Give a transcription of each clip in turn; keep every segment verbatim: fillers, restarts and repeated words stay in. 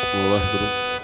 ਵਾਹਿਗੁਰੂ।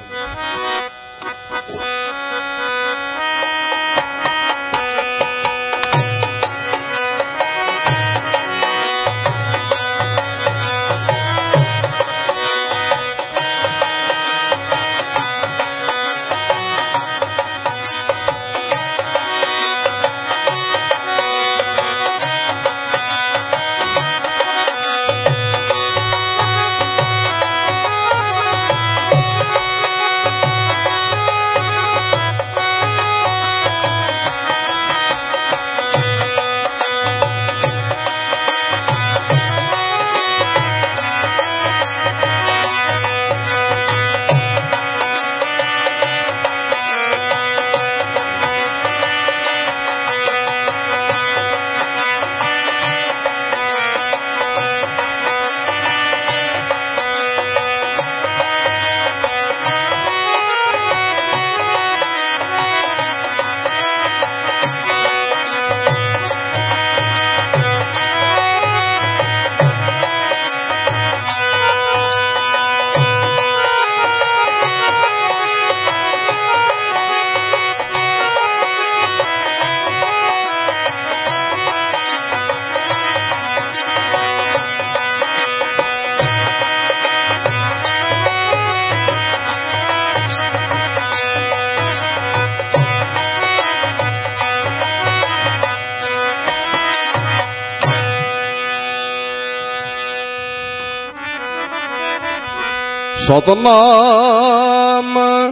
ਸਤਨਾਮ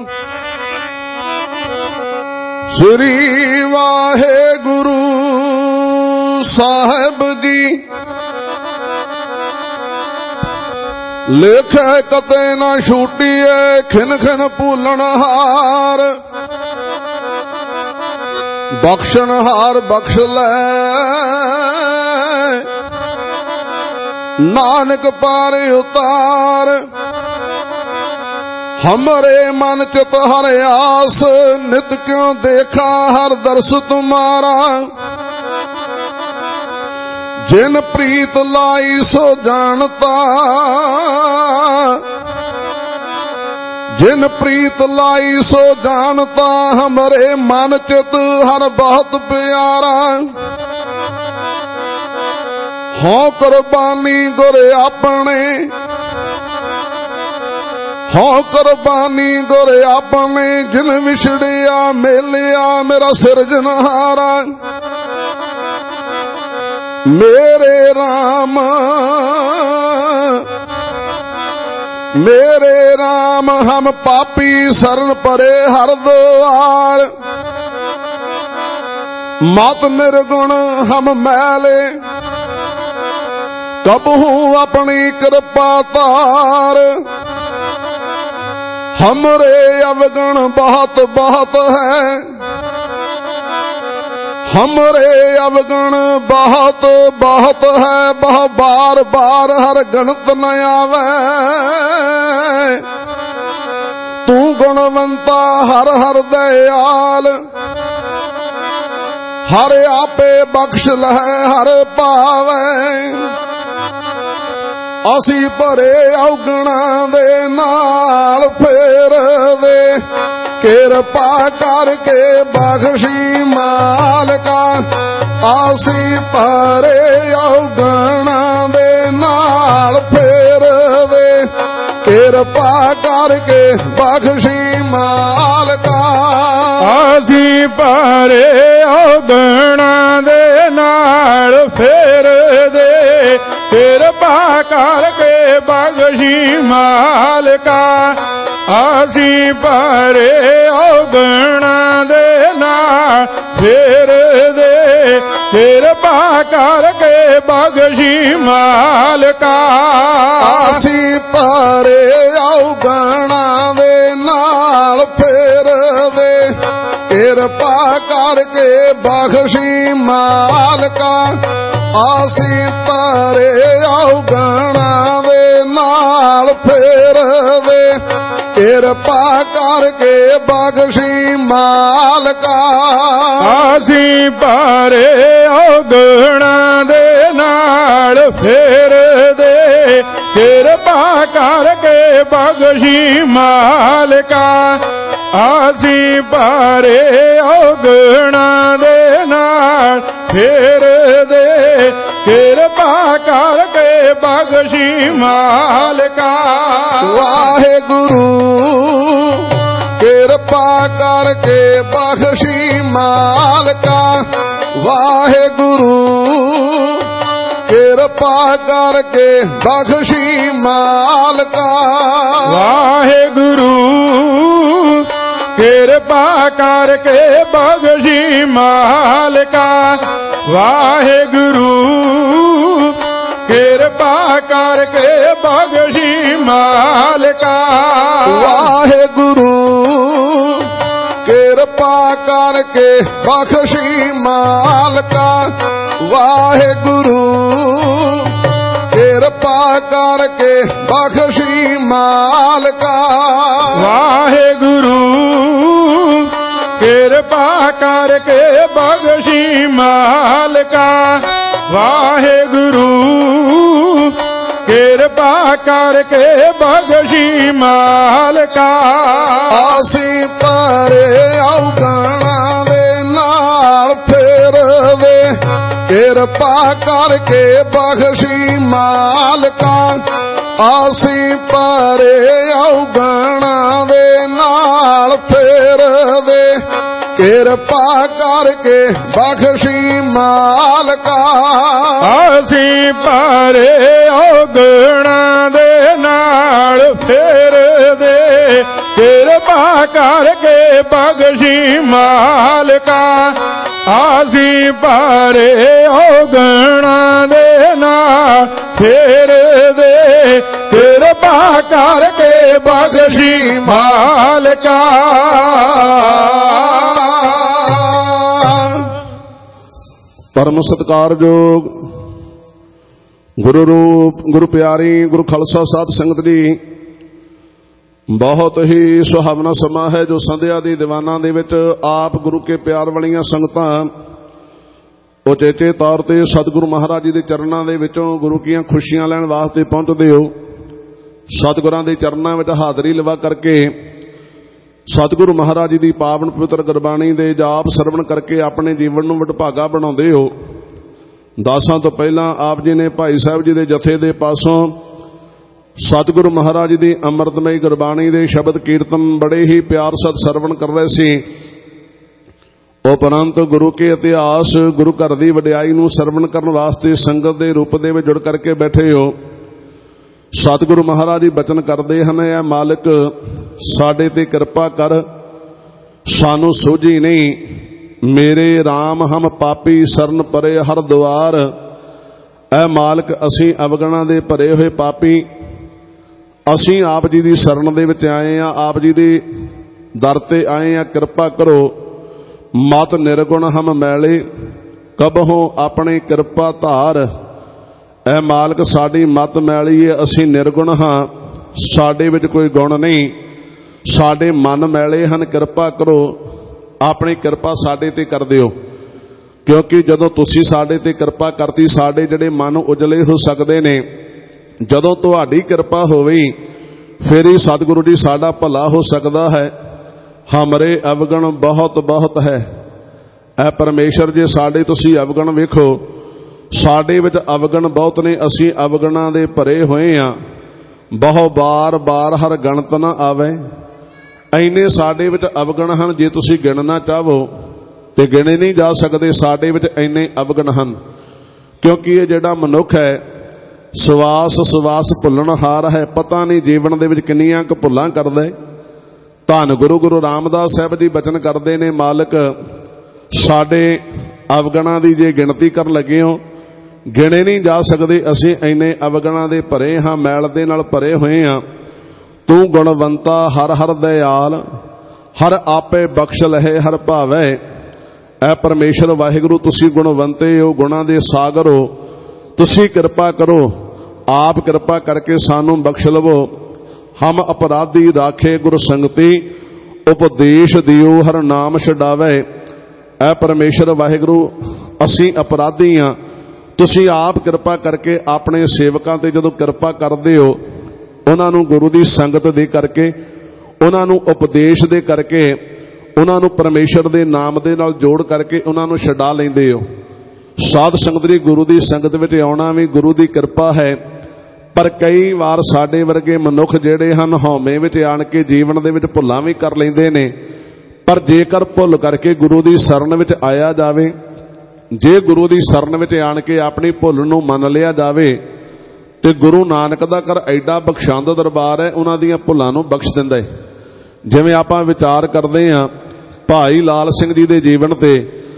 ਸ੍ਰੀ ਵਾਹਿਗੁਰੂ ਸਾਹਿਬ ਜੀ। ਲੇਖੇ ਕਤੇ ਨਾ ਛੂਟੀਏ ਖਿਨ ਖਿਨ ਭੂਲਣ ਹਾਰ, ਬਖਸ਼ਣ ਹਾਰ ਬਖਸ਼ ਲੈ ਨਾਨਕ ਪਾਰ ਉਤਾਰ। हमारे मन चित हर आस, नित क्यों देखा हर दर्श तुम्हारा। जिन प्रीत लाई सो जानता, जिन प्रीत लाई सो जानता। हमारे मन चित हर बहुत प्यारा। हो कुर्बानी गुर अपने, हो कुर्बानी गुर अपने। जिन विछड़िया मेलिया मेरा सिरजनहारा। मेरे राम मेरे राम हम पापी शरण परे हर द्वार। मत निर्गुण हम मैले, कबहू अपनी कृपा तार। हमरे अवगुण बहुत बहुत है, हमरे अवगुण बहुत बहुत है। बहु बार बार हर गणत न आवे। तू गुणवंता हर हर दयाल, हर आपे बख्श लहे हर पावे। असी भरे औगणा दे नाल फेर दे, किरपा करके बख्शी मालका। असी भरे औगणा दे नाल फेर दे, किरपा करके बख्शी मालका। असी भरे औगणा दे नाल फेर दे, किरपा करके बख्शी मालका। असी भरे औगणा दे नाल फेर दे, किरपा करके बख्शी मालका। असी भरे औगणा दे नाल फेर दे, किरपा करके बख्शी मालका। आसी भरे औगणा दे नाल फेर दे, ਕਿਰਪਾ ਕਰਕੇ ਬਖਸ਼ੀ ਮਾਲਕਾ। ਅਸੀਂ ਭਾਰੇ ਔਗਣਾਂ ਦੇ ਨਾਲ ਫੇਰਦੇ, ਕਿਰਪਾ ਕਰਕੇ ਬਖਸ਼ੀ ਮਾਲਕਾ। ਅਸੀਂ ਭਾਰੇ ਔਗਣਾਂ ਦੇ ਨਾਲ ਫੇਰਦੇ, ਕਿਰਪਾ ਕਰਕੇ ਬਖਸ਼ੀ ਮਾਲਕਾ। ਵਾਹਿਗੁਰੂ ਕਿਰਪਾ ਕਰਕੇ ਬਖਸ਼ੀ ਮਾਲਕਾ। ਵਾਹਿਗੁਰੂ ਕਿਰਪਾ ਕਰਕੇ ਬਖਸ਼ੀ ਮਾਲਕਾ। ਵਾਹਿਗੁਰੂ ਕਿਰਪਾ ਕਰਕੇ ਬਖਸ਼ੀ ਮਾਲਕਾ। ਵਾਹਿਗੁਰੂ ਕਿਰਪਾ ਕਰਕੇ ਬਖਸ਼ੀ ਮਾਲਕਾ। ਵਾਹਿਗੁਰੂ ਕਿਰਪਾ ਕਰਕੇ ਬਖਸ਼ੀ ਮਾਲਕਾ। ਵਾਹਿਗੁਰੂ ਕਿਰਪਾ ਕਰਕੇ ਬਖਸ਼ੀ ਮਾਲਕਾ। ਵਾਹਿਗੁਰੂ ਕਿਰਪਾ ਕਰਕੇ ਬਖਸ਼ੀ ਮਾਲਕਾ। ਵਾਹਿਗੁਰੂ ਕਿਰਪਾ ਕਰਕੇ ਬਖਸ਼ੀ ਮਾਲਕਾ। ਅਸੀਂ ਭਾਰੇ ਔਗਣਾਂ ਦੇ ਨਾਲ ਫੇਰਦੇ, ਕਿਰਪਾ ਕਰਕੇ ਬਖਸ਼ੀ ਮਾਲਕਾ। ਅਸੀਂ ਭਾਰੇ ਔਗਣਾਂ ਦੇ ਨਾਲ ਫੇਰਦੇ, ਕਿਰਪਾ ਕਰਕੇ ਬਖਸ਼ੀ ਮਾਲਕਾ। ਅਸੀਂ ਭਾਰੇ ਔਗਣਾਂ ਦੇ ਨਾਲ ਫੇਰਦੇ, ਕਿਰਪਾ ਕਰਕੇ ਬਖਸ਼ੀ ਮਾਲਕਾ। ਅਸੀਂ ਭਾਰੇ ਔਗਣਾਂ ਦੇ ਨਾਲ ਫੇਰਦੇ, ਕਿਰਪਾ ਕਰਕੇ ਬਖਸ਼ੀ ਮਾਲਕਾ। ਪਰਮ ਸਤਿਕਾਰਯੋਗ ਗੁਰੂ ਰੂਪ ਗੁਰੂ ਪਿਆਰੀ ਗੁਰੂ ਖਾਲਸਾ ਸਾਧ ਸੰਗਤ ਜੀ, ਬਹੁਤ ਹੀ ਸੁਹਾਵਣਾ ਸਮਾਂ ਹੈ ਜੋ ਸੰਧਿਆ ਦੀ ਦੀਵਾਨਾਂ ਦੇ ਵਿੱਚ ਆਪ ਗੁਰੂ ਕੇ ਪਿਆਰ ਵਾਲੀਆਂ ਸੰਗਤਾਂ ਉਚੇਚੇ ਤੌਰ ਤੇ ਸਤਿਗੁਰੂ ਮਹਾਰਾਜ ਜੀ ਦੇ ਚਰਨਾਂ ਦੇ ਵਿੱਚੋਂ ਗੁਰੂ ਕੀਆਂ ਖੁਸ਼ੀਆਂ ਲੈਣ ਵਾਸਤੇ ਪਹੁੰਚਦੇ ਹੋ। ਸਤਿਗੁਰਾਂ ਦੇ ਚਰਨਾਂ ਵਿੱਚ ਹਾਜ਼ਰੀ ਲਵਾ ਕਰਕੇ ਸਤਿਗੁਰੂ ਮਹਾਰਾਜ ਜੀ ਦੀ ਪਾਵਨ ਪਵਿੱਤਰ ਗੁਰਬਾਣੀ ਦੇ ਜਾਪ ਸਰਵਣ ਕਰਕੇ ਆਪਣੇ ਜੀਵਨ ਨੂੰ ਵਡਭਾਗਾ ਬਣਾਉਂਦੇ ਹੋ। ਦਾਸਾਂ ਤੋਂ ਪਹਿਲਾਂ ਆਪ ਜੀ ਨੇ ਭਾਈ ਸਾਹਿਬ ਜੀ ਦੇ ਜਥੇ ਦੇ ਪਾਸੋਂ ਸਤਿਗੁਰੂ ਮਹਾਰਾਜ ਜੀ ਦੀ ਅੰਮ੍ਰਿਤਮਈ ਗੁਰਬਾਣੀ ਦੇ ਸ਼ਬਦ ਕੀਰਤਨ ਬੜੇ ਹੀ ਪਿਆਰ ਸਤ ਸਰਵਣ ਕਰ ਰਹੇ ਸੀ। ਉਪਰੰਤ ਗੁਰੂ ਕੇ ਇਤਿਹਾਸ ਗੁਰੂ ਘਰ ਦੀ ਵਡਿਆਈ ਨੂੰ ਸਰਵਣ ਕਰਨ ਵਾਸਤੇ ਸੰਗਤ ਦੇ ਰੂਪ ਦੇ ਵਿੱਚ ਜੁੜ ਕਰਕੇ ਬੈਠੇ ਹੋ। ਸਤਿਗੁਰੂ ਮਹਾਰਾਜ ਜੀ ਬਚਨ ਕਰਦੇ ਹਨ, ਐ ਮਾਲਕ ਸਾਡੇ ਤੇ ਕਿਰਪਾ ਕਰ, ਸਾਨੂੰ ਸੋਝੀ ਨਹੀਂ, ਮੇਰੇ RAM ਹਮ ਪਾਪੀ ਸਰਨ ਪਰੇ ਹਰ ਦੁਆਰ। ਐ ਮਾਲਕ ਅਸੀਂ ਅਵਗਣਾਂ ਦੇ ਭਰੇ ਹੋਏ ਪਾਪੀ, ਅਸੀਂ ਆਪ ਜੀ ਦੀ ਸ਼ਰਨ ਦੇ ਵਿੱਚ ਆਏ ਆ, ਆਪ ਜੀ ਦੇ ਦਰ ਤੇ ਆਏ ਆ, ਕਿਰਪਾ ਕਰੋ। ਮਤ ਨਿਰਗੁਣ ਹਮ ਮੈਲੇ ਕਬਹੋਂ ਆਪਣੀ ਕਿਰਪਾ ਧਾਰ। ਐ ਮਾਲਕ ਸਾਡੀ ਮਤ ਮੈਲੀ ਹੈ, ਅਸੀਂ ਨਿਰਗੁਣ ਹਾਂ, ਸਾਡੇ ਵਿੱਚ ਕੋਈ ਗੁਣ ਨਹੀਂ, ਸਾਡੇ ਮਨ ਮੈਲੇ ਹਨ, ਕਿਰਪਾ ਕਰੋ, ਆਪਣੀ ਕਿਰਪਾ ਸਾਡੇ ਤੇ ਕਰ ਦਿਓ। ਕਿਉਂਕਿ ਜਦੋਂ ਤੁਸੀਂ ਸਾਡੇ ਤੇ ਕਿਰਪਾ ਕਰਤੀ ਸਾਡੇ ਜਿਹੜੇ ਮਨ ਉਜਲੇ ਹੋ ਸਕਦੇ ਨੇ। ਜਦੋਂ ਤੁਹਾਡੀ ਕਿਰਪਾ ਹੋਵੇ ਫਿਰ ਹੀ ਸਤਿਗੁਰੂ ਜੀ ਸਾਡਾ ਭਲਾ ਹੋ ਸਕਦਾ ਹੈ। ਹਮਰੇ ਅਵਗਣ ਬਹੁਤ ਬਹੁਤ ਹੈ। ਐ ਪਰਮੇਸ਼ਰ ਜੇ ਸਾਡੇ ਤੁਸੀਂ ਅਵਗਣ ਵੇਖੋ, ਸਾਡੇ ਵਿੱਚ ਅਵਗਣ ਬਹੁਤ ਨੇ, ਅਸੀਂ ਅਵਗਣਾਂ ਦੇ ਭਰੇ ਹੋਏ ਆ। ਬਹੁ ਬਾਰ ਬਾਰ ਹਰ ਗਣਤ ਨਾ ਆਵੇ। ਐਨੇ ਸਾਡੇ ਵਿੱਚ ਅਵਗਣ ਹਨ, ਜੇ ਤੁਸੀਂ ਗਿਣਨਾ ਚਾਹੋ ਤੇ ਗਿਣੇ ਨਹੀਂ ਜਾ ਸਕਦੇ। ਸਾਡੇ ਵਿੱਚ ਐਨੇ ਅਵਗਣ ਹਨ ਕਿਉਂਕਿ ਇਹ ਜਿਹੜਾ ਮਨੁੱਖ ਹੈ ਸਵਾਸ ਸਵਾਸ ਭੁੱਲਣਹਾਰ ਹੈ। ਪਤਾ ਨਹੀਂ ਜੀਵਨ ਦੇ ਵਿੱਚ ਕਿੰਨੀਆਂ ਕੁ ਭੁੱਲਾਂ ਕਰਦਾ। ਧੰਨ ਗੁਰੂ ਗੁਰੂ ਰਾਮਦਾਸ ਸਾਹਿਬ ਜੀ ਬਚਨ ਕਰਦੇ ਨੇ, ਮਾਲਕ ਸਾਡੇ ਅਵਗਣਾਂ ਦੀ ਜੇ ਗਿਣਤੀ ਕਰਨ ਲੱਗੇ ਹੋ ਗਿਣੇ ਨਹੀਂ ਜਾ ਸਕਦੇ। ਅਸੀਂ ਇੰਨੇ ਅਵਗਣਾਂ ਦੇ ਭਰੇ ਹਾਂ, ਮੈਲ ਦੇ ਨਾਲ ਭਰੇ ਹੋਏ ਹਾਂ। ਤੂੰ ਗੁਣਵੰਤਾ ਹਰ ਹਰ ਦਇਆਲ, ਹਰ ਆਪੇ ਬਖਸ਼ ਲਹੇ ਹਰ ਭਾਵੈ। ਐ ਪਰਮੇਸ਼ਰ ਵਾਹਿਗੁਰੂ ਤੁਸੀਂ ਗੁਣਵੰਤੇ ਹੋ, ਗੁਣਾਂ ਦੇ ਸਾਗਰ ਹੋ, ਤੁਸੀਂ ਕਿਰਪਾ ਕਰੋ, ਆਪ ਕਿਰਪਾ ਕਰਕੇ ਸਾਨੂੰ ਬਖਸ਼ ਲਵੋ। ਹਮ ਅਪਰਾਧੀ ਰਾਖੇ ਗੁਰ ਸੰਗਤੀ, ਉਪਦੇਸ਼ ਦਿਓ ਹਰ ਨਾਮ ਛਡਾਵੇ। ਐ ਪਰਮੇਸ਼ਰ ਵਾਹਿਗੁਰੂ, ਅਸੀਂ ਅਪਰਾਧੀ ਹਾਂ, ਤੁਸੀਂ ਆਪ ਕਿਰਪਾ ਕਰਕੇ ਆਪਣੇ ਸੇਵਕਾਂ ਤੇ ਜਦੋਂ ਕਿਰਪਾ ਕਰਦੇ ਹੋ, ਉਹਨਾਂ ਨੂੰ ਗੁਰੂ ਦੀ ਸੰਗਤ ਦੇ ਕਰਕੇ, ਉਹਨਾਂ ਨੂੰ ਉਪਦੇਸ਼ ਦੇ ਕਰਕੇ, ਉਹਨਾਂ ਨੂੰ ਪਰਮੇਸ਼ਰ ਦੇ ਨਾਮ ਦੇ ਨਾਲ ਜੋੜ ਕਰਕੇ ਉਹਨਾਂ ਨੂੰ ਛਡਾ ਲੈਂਦੇ ਹੋ। ਸਾਧ ਸੰਗਤ ਦੀ ਗੁਰੂ ਦੀ ਸੰਗਤ ਵਿੱਚ ਆਉਣਾ ਵੀ ਗੁਰੂ ਦੀ ਕਿਰਪਾ ਹੈ, ਪਰ ਕਈ ਵਾਰ ਸਾਡੇ ਵਰਗੇ ਮਨੁੱਖ ਜਿਹੜੇ ਹਨ ਹਉਮੈ ਵਿੱਚ ਆਣ ਕੇ ਜੀਵਨ ਦੇ ਵਿੱਚ ਭੁੱਲਾਂ ਵੀ ਕਰ ਲੈਂਦੇ ਨੇ। ਪਰ ਜੇਕਰ ਭੁੱਲ ਕਰਕੇ ਗੁਰੂ ਦੀ ਸ਼ਰਨ ਵਿੱਚ ਆਇਆ ਜਾਵੇ, ਜੇ ਗੁਰੂ ਦੀ ਸ਼ਰਨ ਵਿੱਚ ਆਣ ਕੇ ਆਪਣੀ ਭੁੱਲ ਨੂੰ ਮੰਨ ਲਿਆ ਜਾਵੇ, ਤੇ ਗੁਰੂ ਨਾਨਕ ਦਾ ਘਰ ਐਡਾ ਬਖਸ਼ੰਦ ਦਰਬਾਰ ਹੈ, ਉਹਨਾਂ ਦੀਆਂ ਭੁੱਲਾਂ ਨੂੰ ਬਖਸ਼ ਦਿੰਦਾ ਹੈ। ਜਿਵੇਂ ਆਪਾਂ ਵਿਚਾਰ ਕਰਦੇ ਹਾਂ ਭਾਈ ਲਾਲ ਸਿੰਘ ਜੀ ਦੇ ਜੀਵਨ ਤੇ,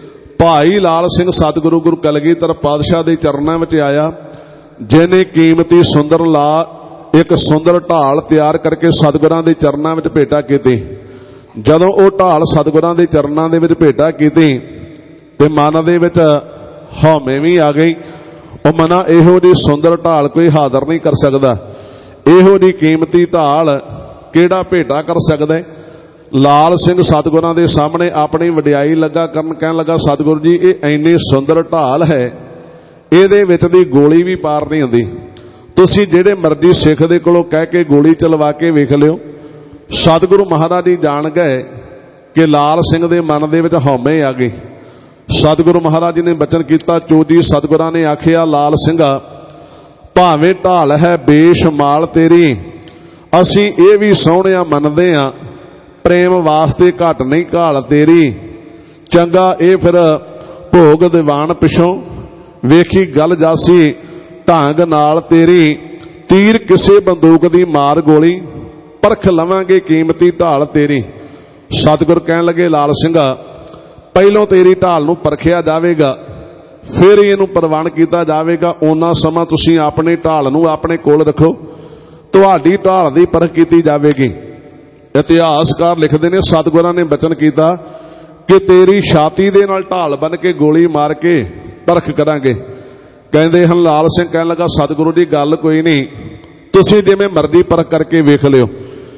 ਭਾਈ ਲਾਲ ਸਿੰਘ ਸਤਿਗੁਰੂ ਗੁਰੂ ਕਲਗੀਧਰ ਪਾਤਸ਼ਾਹ ਦੇ ਚਰਨਾਂ ਵਿੱਚ ਆਇਆ, ਜਿਹਨੇ ਕੀਮਤੀ ਸੁੰਦਰ ਲਾ ਇੱਕ ਸੁੰਦਰ ਢਾਲ ਤਿਆਰ ਕਰਕੇ ਸਤਿਗੁਰਾਂ ਦੇ ਚਰਨਾਂ ਵਿੱਚ ਭੇਟਾ ਕੀਤੀ। ਜਦੋਂ ਉਹ ਢਾਲ ਸਤਿਗੁਰਾਂ ਦੇ ਚਰਨਾਂ ਦੇ ਵਿੱਚ ਭੇਟਾ ਕੀਤੀ ਤੇ ਮਨ ਦੇ ਵਿੱਚ ਹਉਮੈ ਵੀ ਆ ਗਈ। ਉਹ ਮਨਾ ਇਹੋ ਜਿਹੀ ਸੁੰਦਰ ਢਾਲ ਕੋਈ ਹਾਜ਼ਰ ਨਹੀਂ ਕਰ ਸਕਦਾ, ਇਹੋ ਜਿਹੀ ਕੀਮਤੀ ਢਾਲ ਕਿਹੜਾ ਭੇਟਾ ਕਰ ਸਕਦਾ। ਲਾਲ ਸਿੰਘ ਸਤਿਗੁਰਾਂ ਦੇ ਸਾਹਮਣੇ ਆਪਣੀ ਵਡਿਆਈ ਲੱਗਾ ਕਰਨ, ਕਹਿਣ ਲੱਗਾ ਸਤਿਗੁਰੂ ਜੀ ਇਹ ਇੰਨੀ ਸੁੰਦਰ ਢਾਲ ਹੈ, ਇਹਦੇ ਵਿੱਚ ਦੀ ਗੋਲੀ ਵੀ ਪਾਰ ਨਹੀਂ ਹੁੰਦੀ, ਤੁਸੀਂ ਜਿਹੜੇ ਮਰਜ਼ੀ ਸਿੱਖ ਦੇ ਕੋਲੋਂ ਕਹਿ ਕੇ ਗੋਲੀ ਚਲਵਾ ਕੇ ਵੇਖ ਲਿਓ। ਸਤਿਗੁਰੂ ਮਹਾਰਾਜ ਜੀ ਜਾਣ ਗਏ ਕਿ ਲਾਲ ਸਿੰਘ ਦੇ ਮਨ ਦੇ ਵਿੱਚ ਹਉਮੈ ਆ ਗਈ। ਸਤਿਗੁਰੂ ਮਹਾਰਾਜ ਜੀ ਨੇ ਬਚਨ ਕੀਤਾ, ਚੋਜੀ ਸਤਿਗੁਰਾਂ ਨੇ ਆਖਿਆ ਲਾਲ ਸਿੰਘਾ, ਭਾਵੇਂ ਢਾਲ ਹੈ ਬੇਸ਼ਮਾਲ ਤੇਰੀ, ਅਸੀਂ ਇਹ ਵੀ ਸੋਹਣਿਆ ਮੰਨਦੇ ਹਾਂ, ਪ੍ਰੇਮ ਵਾਸਤੇ ਘੱਟ ਨਹੀਂ ਘਾਲ ਤੇਰੀ। ਚੰਗਾ ਇਹ ਫਿਰ ਭੋਗ ਦੀਵਾਨ ਪਿਛੋਂ ਵੇਖੀ ਗੱਲ ਜਾਸੀ ਢੰਗ ਨਾਲ ਤੇਰੀ, ਤੀਰ ਕਿਸੇ ਬੰਦੂਕ ਦੀ ਮਾਰ ਗੋਲੀ, ਪਰਖ ਲਵਾਂਗੇ ਕੀਮਤੀ ਢਾਲ ਤੇਰੀ। ਸਤਿਗੁਰ ਕਹਿਣ ਲੱਗੇ ਲਾਲ ਸਿੰਘਾ, ਪਹਿਲੋਂ ਤੇਰੀ ਢਾਲ ਨੂੰ ਪਰਖਿਆ ਜਾਵੇਗਾ, ਫਿਰ ਇਹਨੂੰ ਪ੍ਰਵਾਨ ਕੀਤਾ ਜਾਵੇਗਾ। ਉਹਨਾਂ ਸਮਾਂ ਤੁਸੀਂ ਆਪਣੀ ਢਾਲ ਨੂੰ ਆਪਣੇ ਕੋਲ ਰੱਖੋ, ਤੁਹਾਡੀ ਢਾਲ ਦੀ ਪਰਖ ਕੀਤੀ ਜਾਵੇਗੀ। ਇਤਿਹਾਸਕਾਰ ਲਿਖਦੇ ਨੇ ਸਤਿਗੁਰਾਂ ਨੇ ਬਚਨ ਕੀਤਾ ਕਿ ਤੇਰੀ ਛਾਤੀ ਦੇ ਨਾਲ ਢਾਲ ਬਨ ਕੇ ਗੋਲੀ ਮਾਰ ਕੇ ਪਰਖ ਕਰਾਂਗੇ। ਕਹਿੰਦੇ ਹਨ ਲਾਲ ਸਿੰਘ ਕਹਿਣ ਲੱਗਾ ਸਤਿਗੁਰੂ ਜੀ ਗੱਲ ਕੋਈ ਨਹੀਂ, ਤੁਸੀਂ ਜਿਵੇਂ ਮਰਜ਼ੀ ਪਰਖ ਕਰਕੇ ਵੇਖ ਲਿਓ।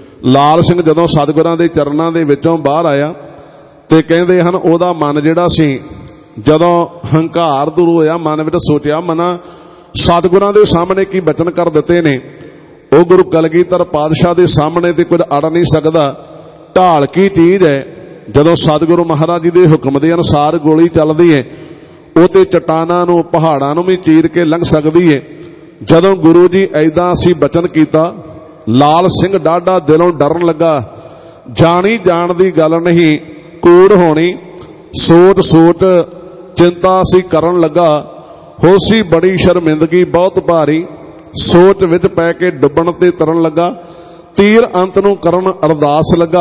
ਲਾਲ ਸਿੰਘ ਜਦੋਂ ਸਤਿਗੁਰਾਂ ਦੇ ਚਰਨਾਂ ਦੇ ਵਿੱਚੋਂ ਬਾਹਰ ਆਇਆ ਤੇ ਕਹਿੰਦੇ ਹਨ ਉਹਦਾ ਮਨ ਜਿਹੜਾ ਸੀ, ਜਦੋਂ ਹੰਕਾਰ ਦੂਰ ਹੋਇਆ, ਮਨ ਵਿੱਚ ਸੋਚਿਆ ਮਨਾ ਸਤਿਗੁਰਾਂ ਦੇ ਸਾਹਮਣੇ ਕੀ ਬਚਨ ਕਰ ਦਿੱਤੇ ਨੇ, ਉਹ ਗੁਰੂ ਕਲਗੀਧਰ ਪਾਤਸ਼ਾਹ ਦੇ ਸਾਹਮਣੇ ਤੇ ਕੁਝ ਅੜ ਨਹੀਂ ਸਕਦਾ। ਢਾਲ ਕੀ ਚੀਜ਼ ਹੈ, ਜਦੋਂ ਸਤਿਗੁਰੂ ਮਹਾਰਾਜ ਜੀ ਦੇ ਹੁਕਮ ਦੇ ਅਨੁਸਾਰ ਗੋਲੀ ਚੱਲਦੀ ਹੈ, ਉਹ ਤੇ ਚਟਾਨਾਂ ਨੂੰ ਪਹਾੜਾਂ ਨੂੰ ਵੀ ਚੀਰ ਕੇ ਲੰਘ ਸਕਦੀ ਹੈ। ਜਦੋਂ ਗੁਰੂ ਜੀ ਐਦਾਂ ਅਸੀਂ ਬਚਨ ਕੀਤਾ, ਲਾਲ ਸਿੰਘ ਡਾਢਾ ਦਿਲੋਂ ਡਰਨ ਲੱਗਾ। ਜਾਣੀ ਜਾਣ ਦੀ ਗੱਲ ਨਹੀਂ, ਕੂੜ ਹੋਣੀ, ਸੋਚ ਸੋਚ ਚਿੰਤਾ ਅਸੀਂ ਕਰਨ ਲੱਗਾ। ਹੋਸੀ ਬੜੀ ਸ਼ਰਮਿੰਦਗੀ ਬਹੁਤ ਭਾਰੀ, ਸੋਚ ਵਿੱਚ ਪੈ ਕੇ ਡੁੱਬਣ ਤੇ ਤਰਨ ਲੱਗਾ। ਤੀਰ ਅੰਤ ਨੂੰ ਕਰਨ ਅਰਦਾਸ ਲੱਗਾ,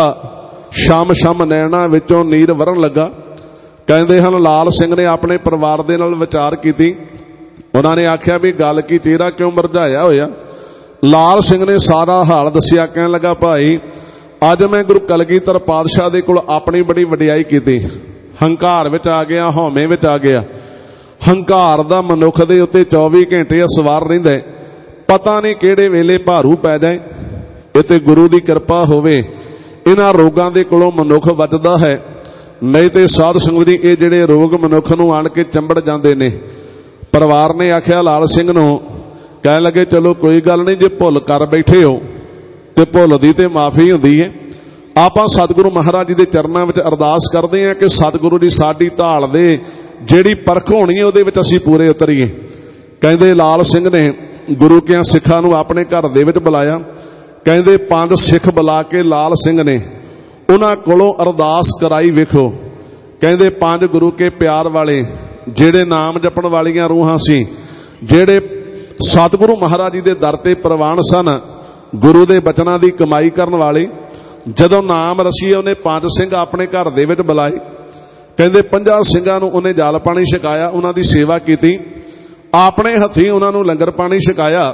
ਸ਼ਮ ਸ਼ਮ ਨੈਣਾ ਵਿੱਚੋਂ ਨੀਰ ਵਰਨ ਲੱਗਾ। ਕਹਿੰਦੇ ਹਨ ਲਾਲ ਸਿੰਘ ਨੇ ਆਪਣੇ ਪਰਿਵਾਰ ਦੇ ਨਾਲ ਵਿਚਾਰ ਕੀਤੀ। ਉਹਨਾਂ ਨੇ ਆਖਿਆ ਵੀ ਗੱਲ ਕੀ, ਚਿਹਰਾ ਕਿਉਂ ਮੁਰਝਾਇਆ ਹੋਇਆ। ਲਾਲ ਸਿੰਘ ਨੇ ਸਾਰਾ ਹਾਲ ਦੱਸਿਆ। ਕਹਿਣ ਲੱਗਾ ਭਾਈ ਅੱਜ ਮੈਂ ਗੁਰੂ ਕਲਗੀਧਰ ਪਾਤਸ਼ਾਹ ਦੇ ਕੋਲ ਆਪਣੀ ਬੜੀ ਵਡਿਆਈ ਕੀਤੀ, ਹੰਕਾਰ ਵਿੱਚ ਆ ਗਿਆ, ਹਉਮੈ ਵਿੱਚ ਆ ਗਿਆ। ਹੰਕਾਰ ਦਾ ਮਨੁੱਖ ਦੇ ਉੱਤੇ ਚੌਵੀ ਘੰਟੇ ਸਵਾਰ ਰਹਿੰਦਾ, ਪਤਾ ਨਹੀਂ ਕਿਹੜੇ ਵੇਲੇ ਭਾਰੂ ਪੈ ਜਾਏ। ਇਹ ਤੇ ਗੁਰੂ ਦੀ ਕਿਰਪਾ ਹੋਵੇ, ਇਹਨਾਂ ਰੋਗਾਂ ਦੇ ਕੋਲੋਂ ਮਨੁੱਖ ਬਚਦਾ ਹੈ। ਨਹੀਂ ਤੇ ਸਾਧ ਸੰਗਤ ਜੀ ਇਹ ਜਿਹੜੇ ਰੋਗ ਮਨੁੱਖ ਨੂੰ ਆਣ ਕੇ ਚੰਬੜ ਜਾਂਦੇ ਨੇ। ਪਰਿਵਾਰ ਨੇ ਆਖਿਆ ਲਾਲ ਸਿੰਘ ਨੂੰ, ਕਹਿਣ ਲੱਗੇ ਚਲੋ ਕੋਈ ਗੱਲ ਨਹੀਂ, ਜੇ ਭੁੱਲ ਕਰ ਬੈਠੇ ਹੋ ਤੇ ਭੁੱਲ ਦੀ ਤੇ ਮਾਫੀ ਹੁੰਦੀ ਹੈ। ਆਪਾਂ ਸਤਿਗੁਰੂ ਮਹਾਰਾਜ ਜੀ ਦੇ ਚਰਨਾਂ ਵਿੱਚ ਅਰਦਾਸ ਕਰਦੇ ਹਾਂ ਕਿ ਸਤਿਗੁਰੂ ਜੀ ਸਾਡੀ ਢਾਲ ਦੇ ਜਿਹੜੀ ਪਰਖ ਹੋਣੀ ਹੈ ਉਹਦੇ ਵਿੱਚ ਅਸੀਂ ਪੂਰੇ ਉਤਰੀਏ। ਕਹਿੰਦੇ ਲਾਲ ਸਿੰਘ ਨੇ ਗੁਰੂ ਕਿਆਂ ਸਿੱਖਾਂ ਨੂੰ ਆਪਣੇ ਘਰ ਦੇ ਵਿੱਚ ਬੁਲਾਇਆ। ਕਹਿੰਦੇ ਪੰਜ ਸਿੱਖ ਬੁਲਾ ਕੇ ਲਾਲ ਸਿੰਘ ਨੇ ਉਹਨਾਂ ਕੋਲੋਂ ਅਰਦਾਸ ਕਰਾਈ। ਵੇਖੋ ਕਹਿੰਦੇ ਪੰਜ ਗੁਰੂ ਕੇ ਪਿਆਰ ਵਾਲੇ, ਜਿਹੜੇ ਨਾਮ ਜਪਣ ਵਾਲੀਆਂ ਰੂਹਾਂ ਸੀ, ਜਿਹੜੇ ਸਤਿਗੁਰੂ ਮਹਾਰਾਜ ਜੀ ਦੇ ਦਰ ਤੇ ਪ੍ਰਵਾਨ ਸਨ, ਗੁਰੂ ਦੇ ਬਚਨਾਂ ਦੀ ਕਮਾਈ ਕਰਨ ਵਾਲੇ, ਜਦੋਂ ਨਾਮ ਰਸੀਏ ਉਹਨੇ ਪੰਜ ਸਿੰਘ ਆਪਣੇ ਘਰ ਦੇ ਵਿੱਚ ਬੁਲਾਏ। ਕਹਿੰਦੇ ਪੰਜਾਂ ਸਿੰਘਾਂ ਨੂੰ ਉਹਨੇ ਜਲ ਪਾਣੀ ਛਕਾਇਆ, ਉਹਨਾਂ ਦੀ ਸੇਵਾ ਕੀਤੀ, ਆਪਣੇ ਹੱਥੀਂ ਉਹਨਾਂ ਨੂੰ ਲੰਗਰ ਪਾਣੀ ਛਕਾਇਆ।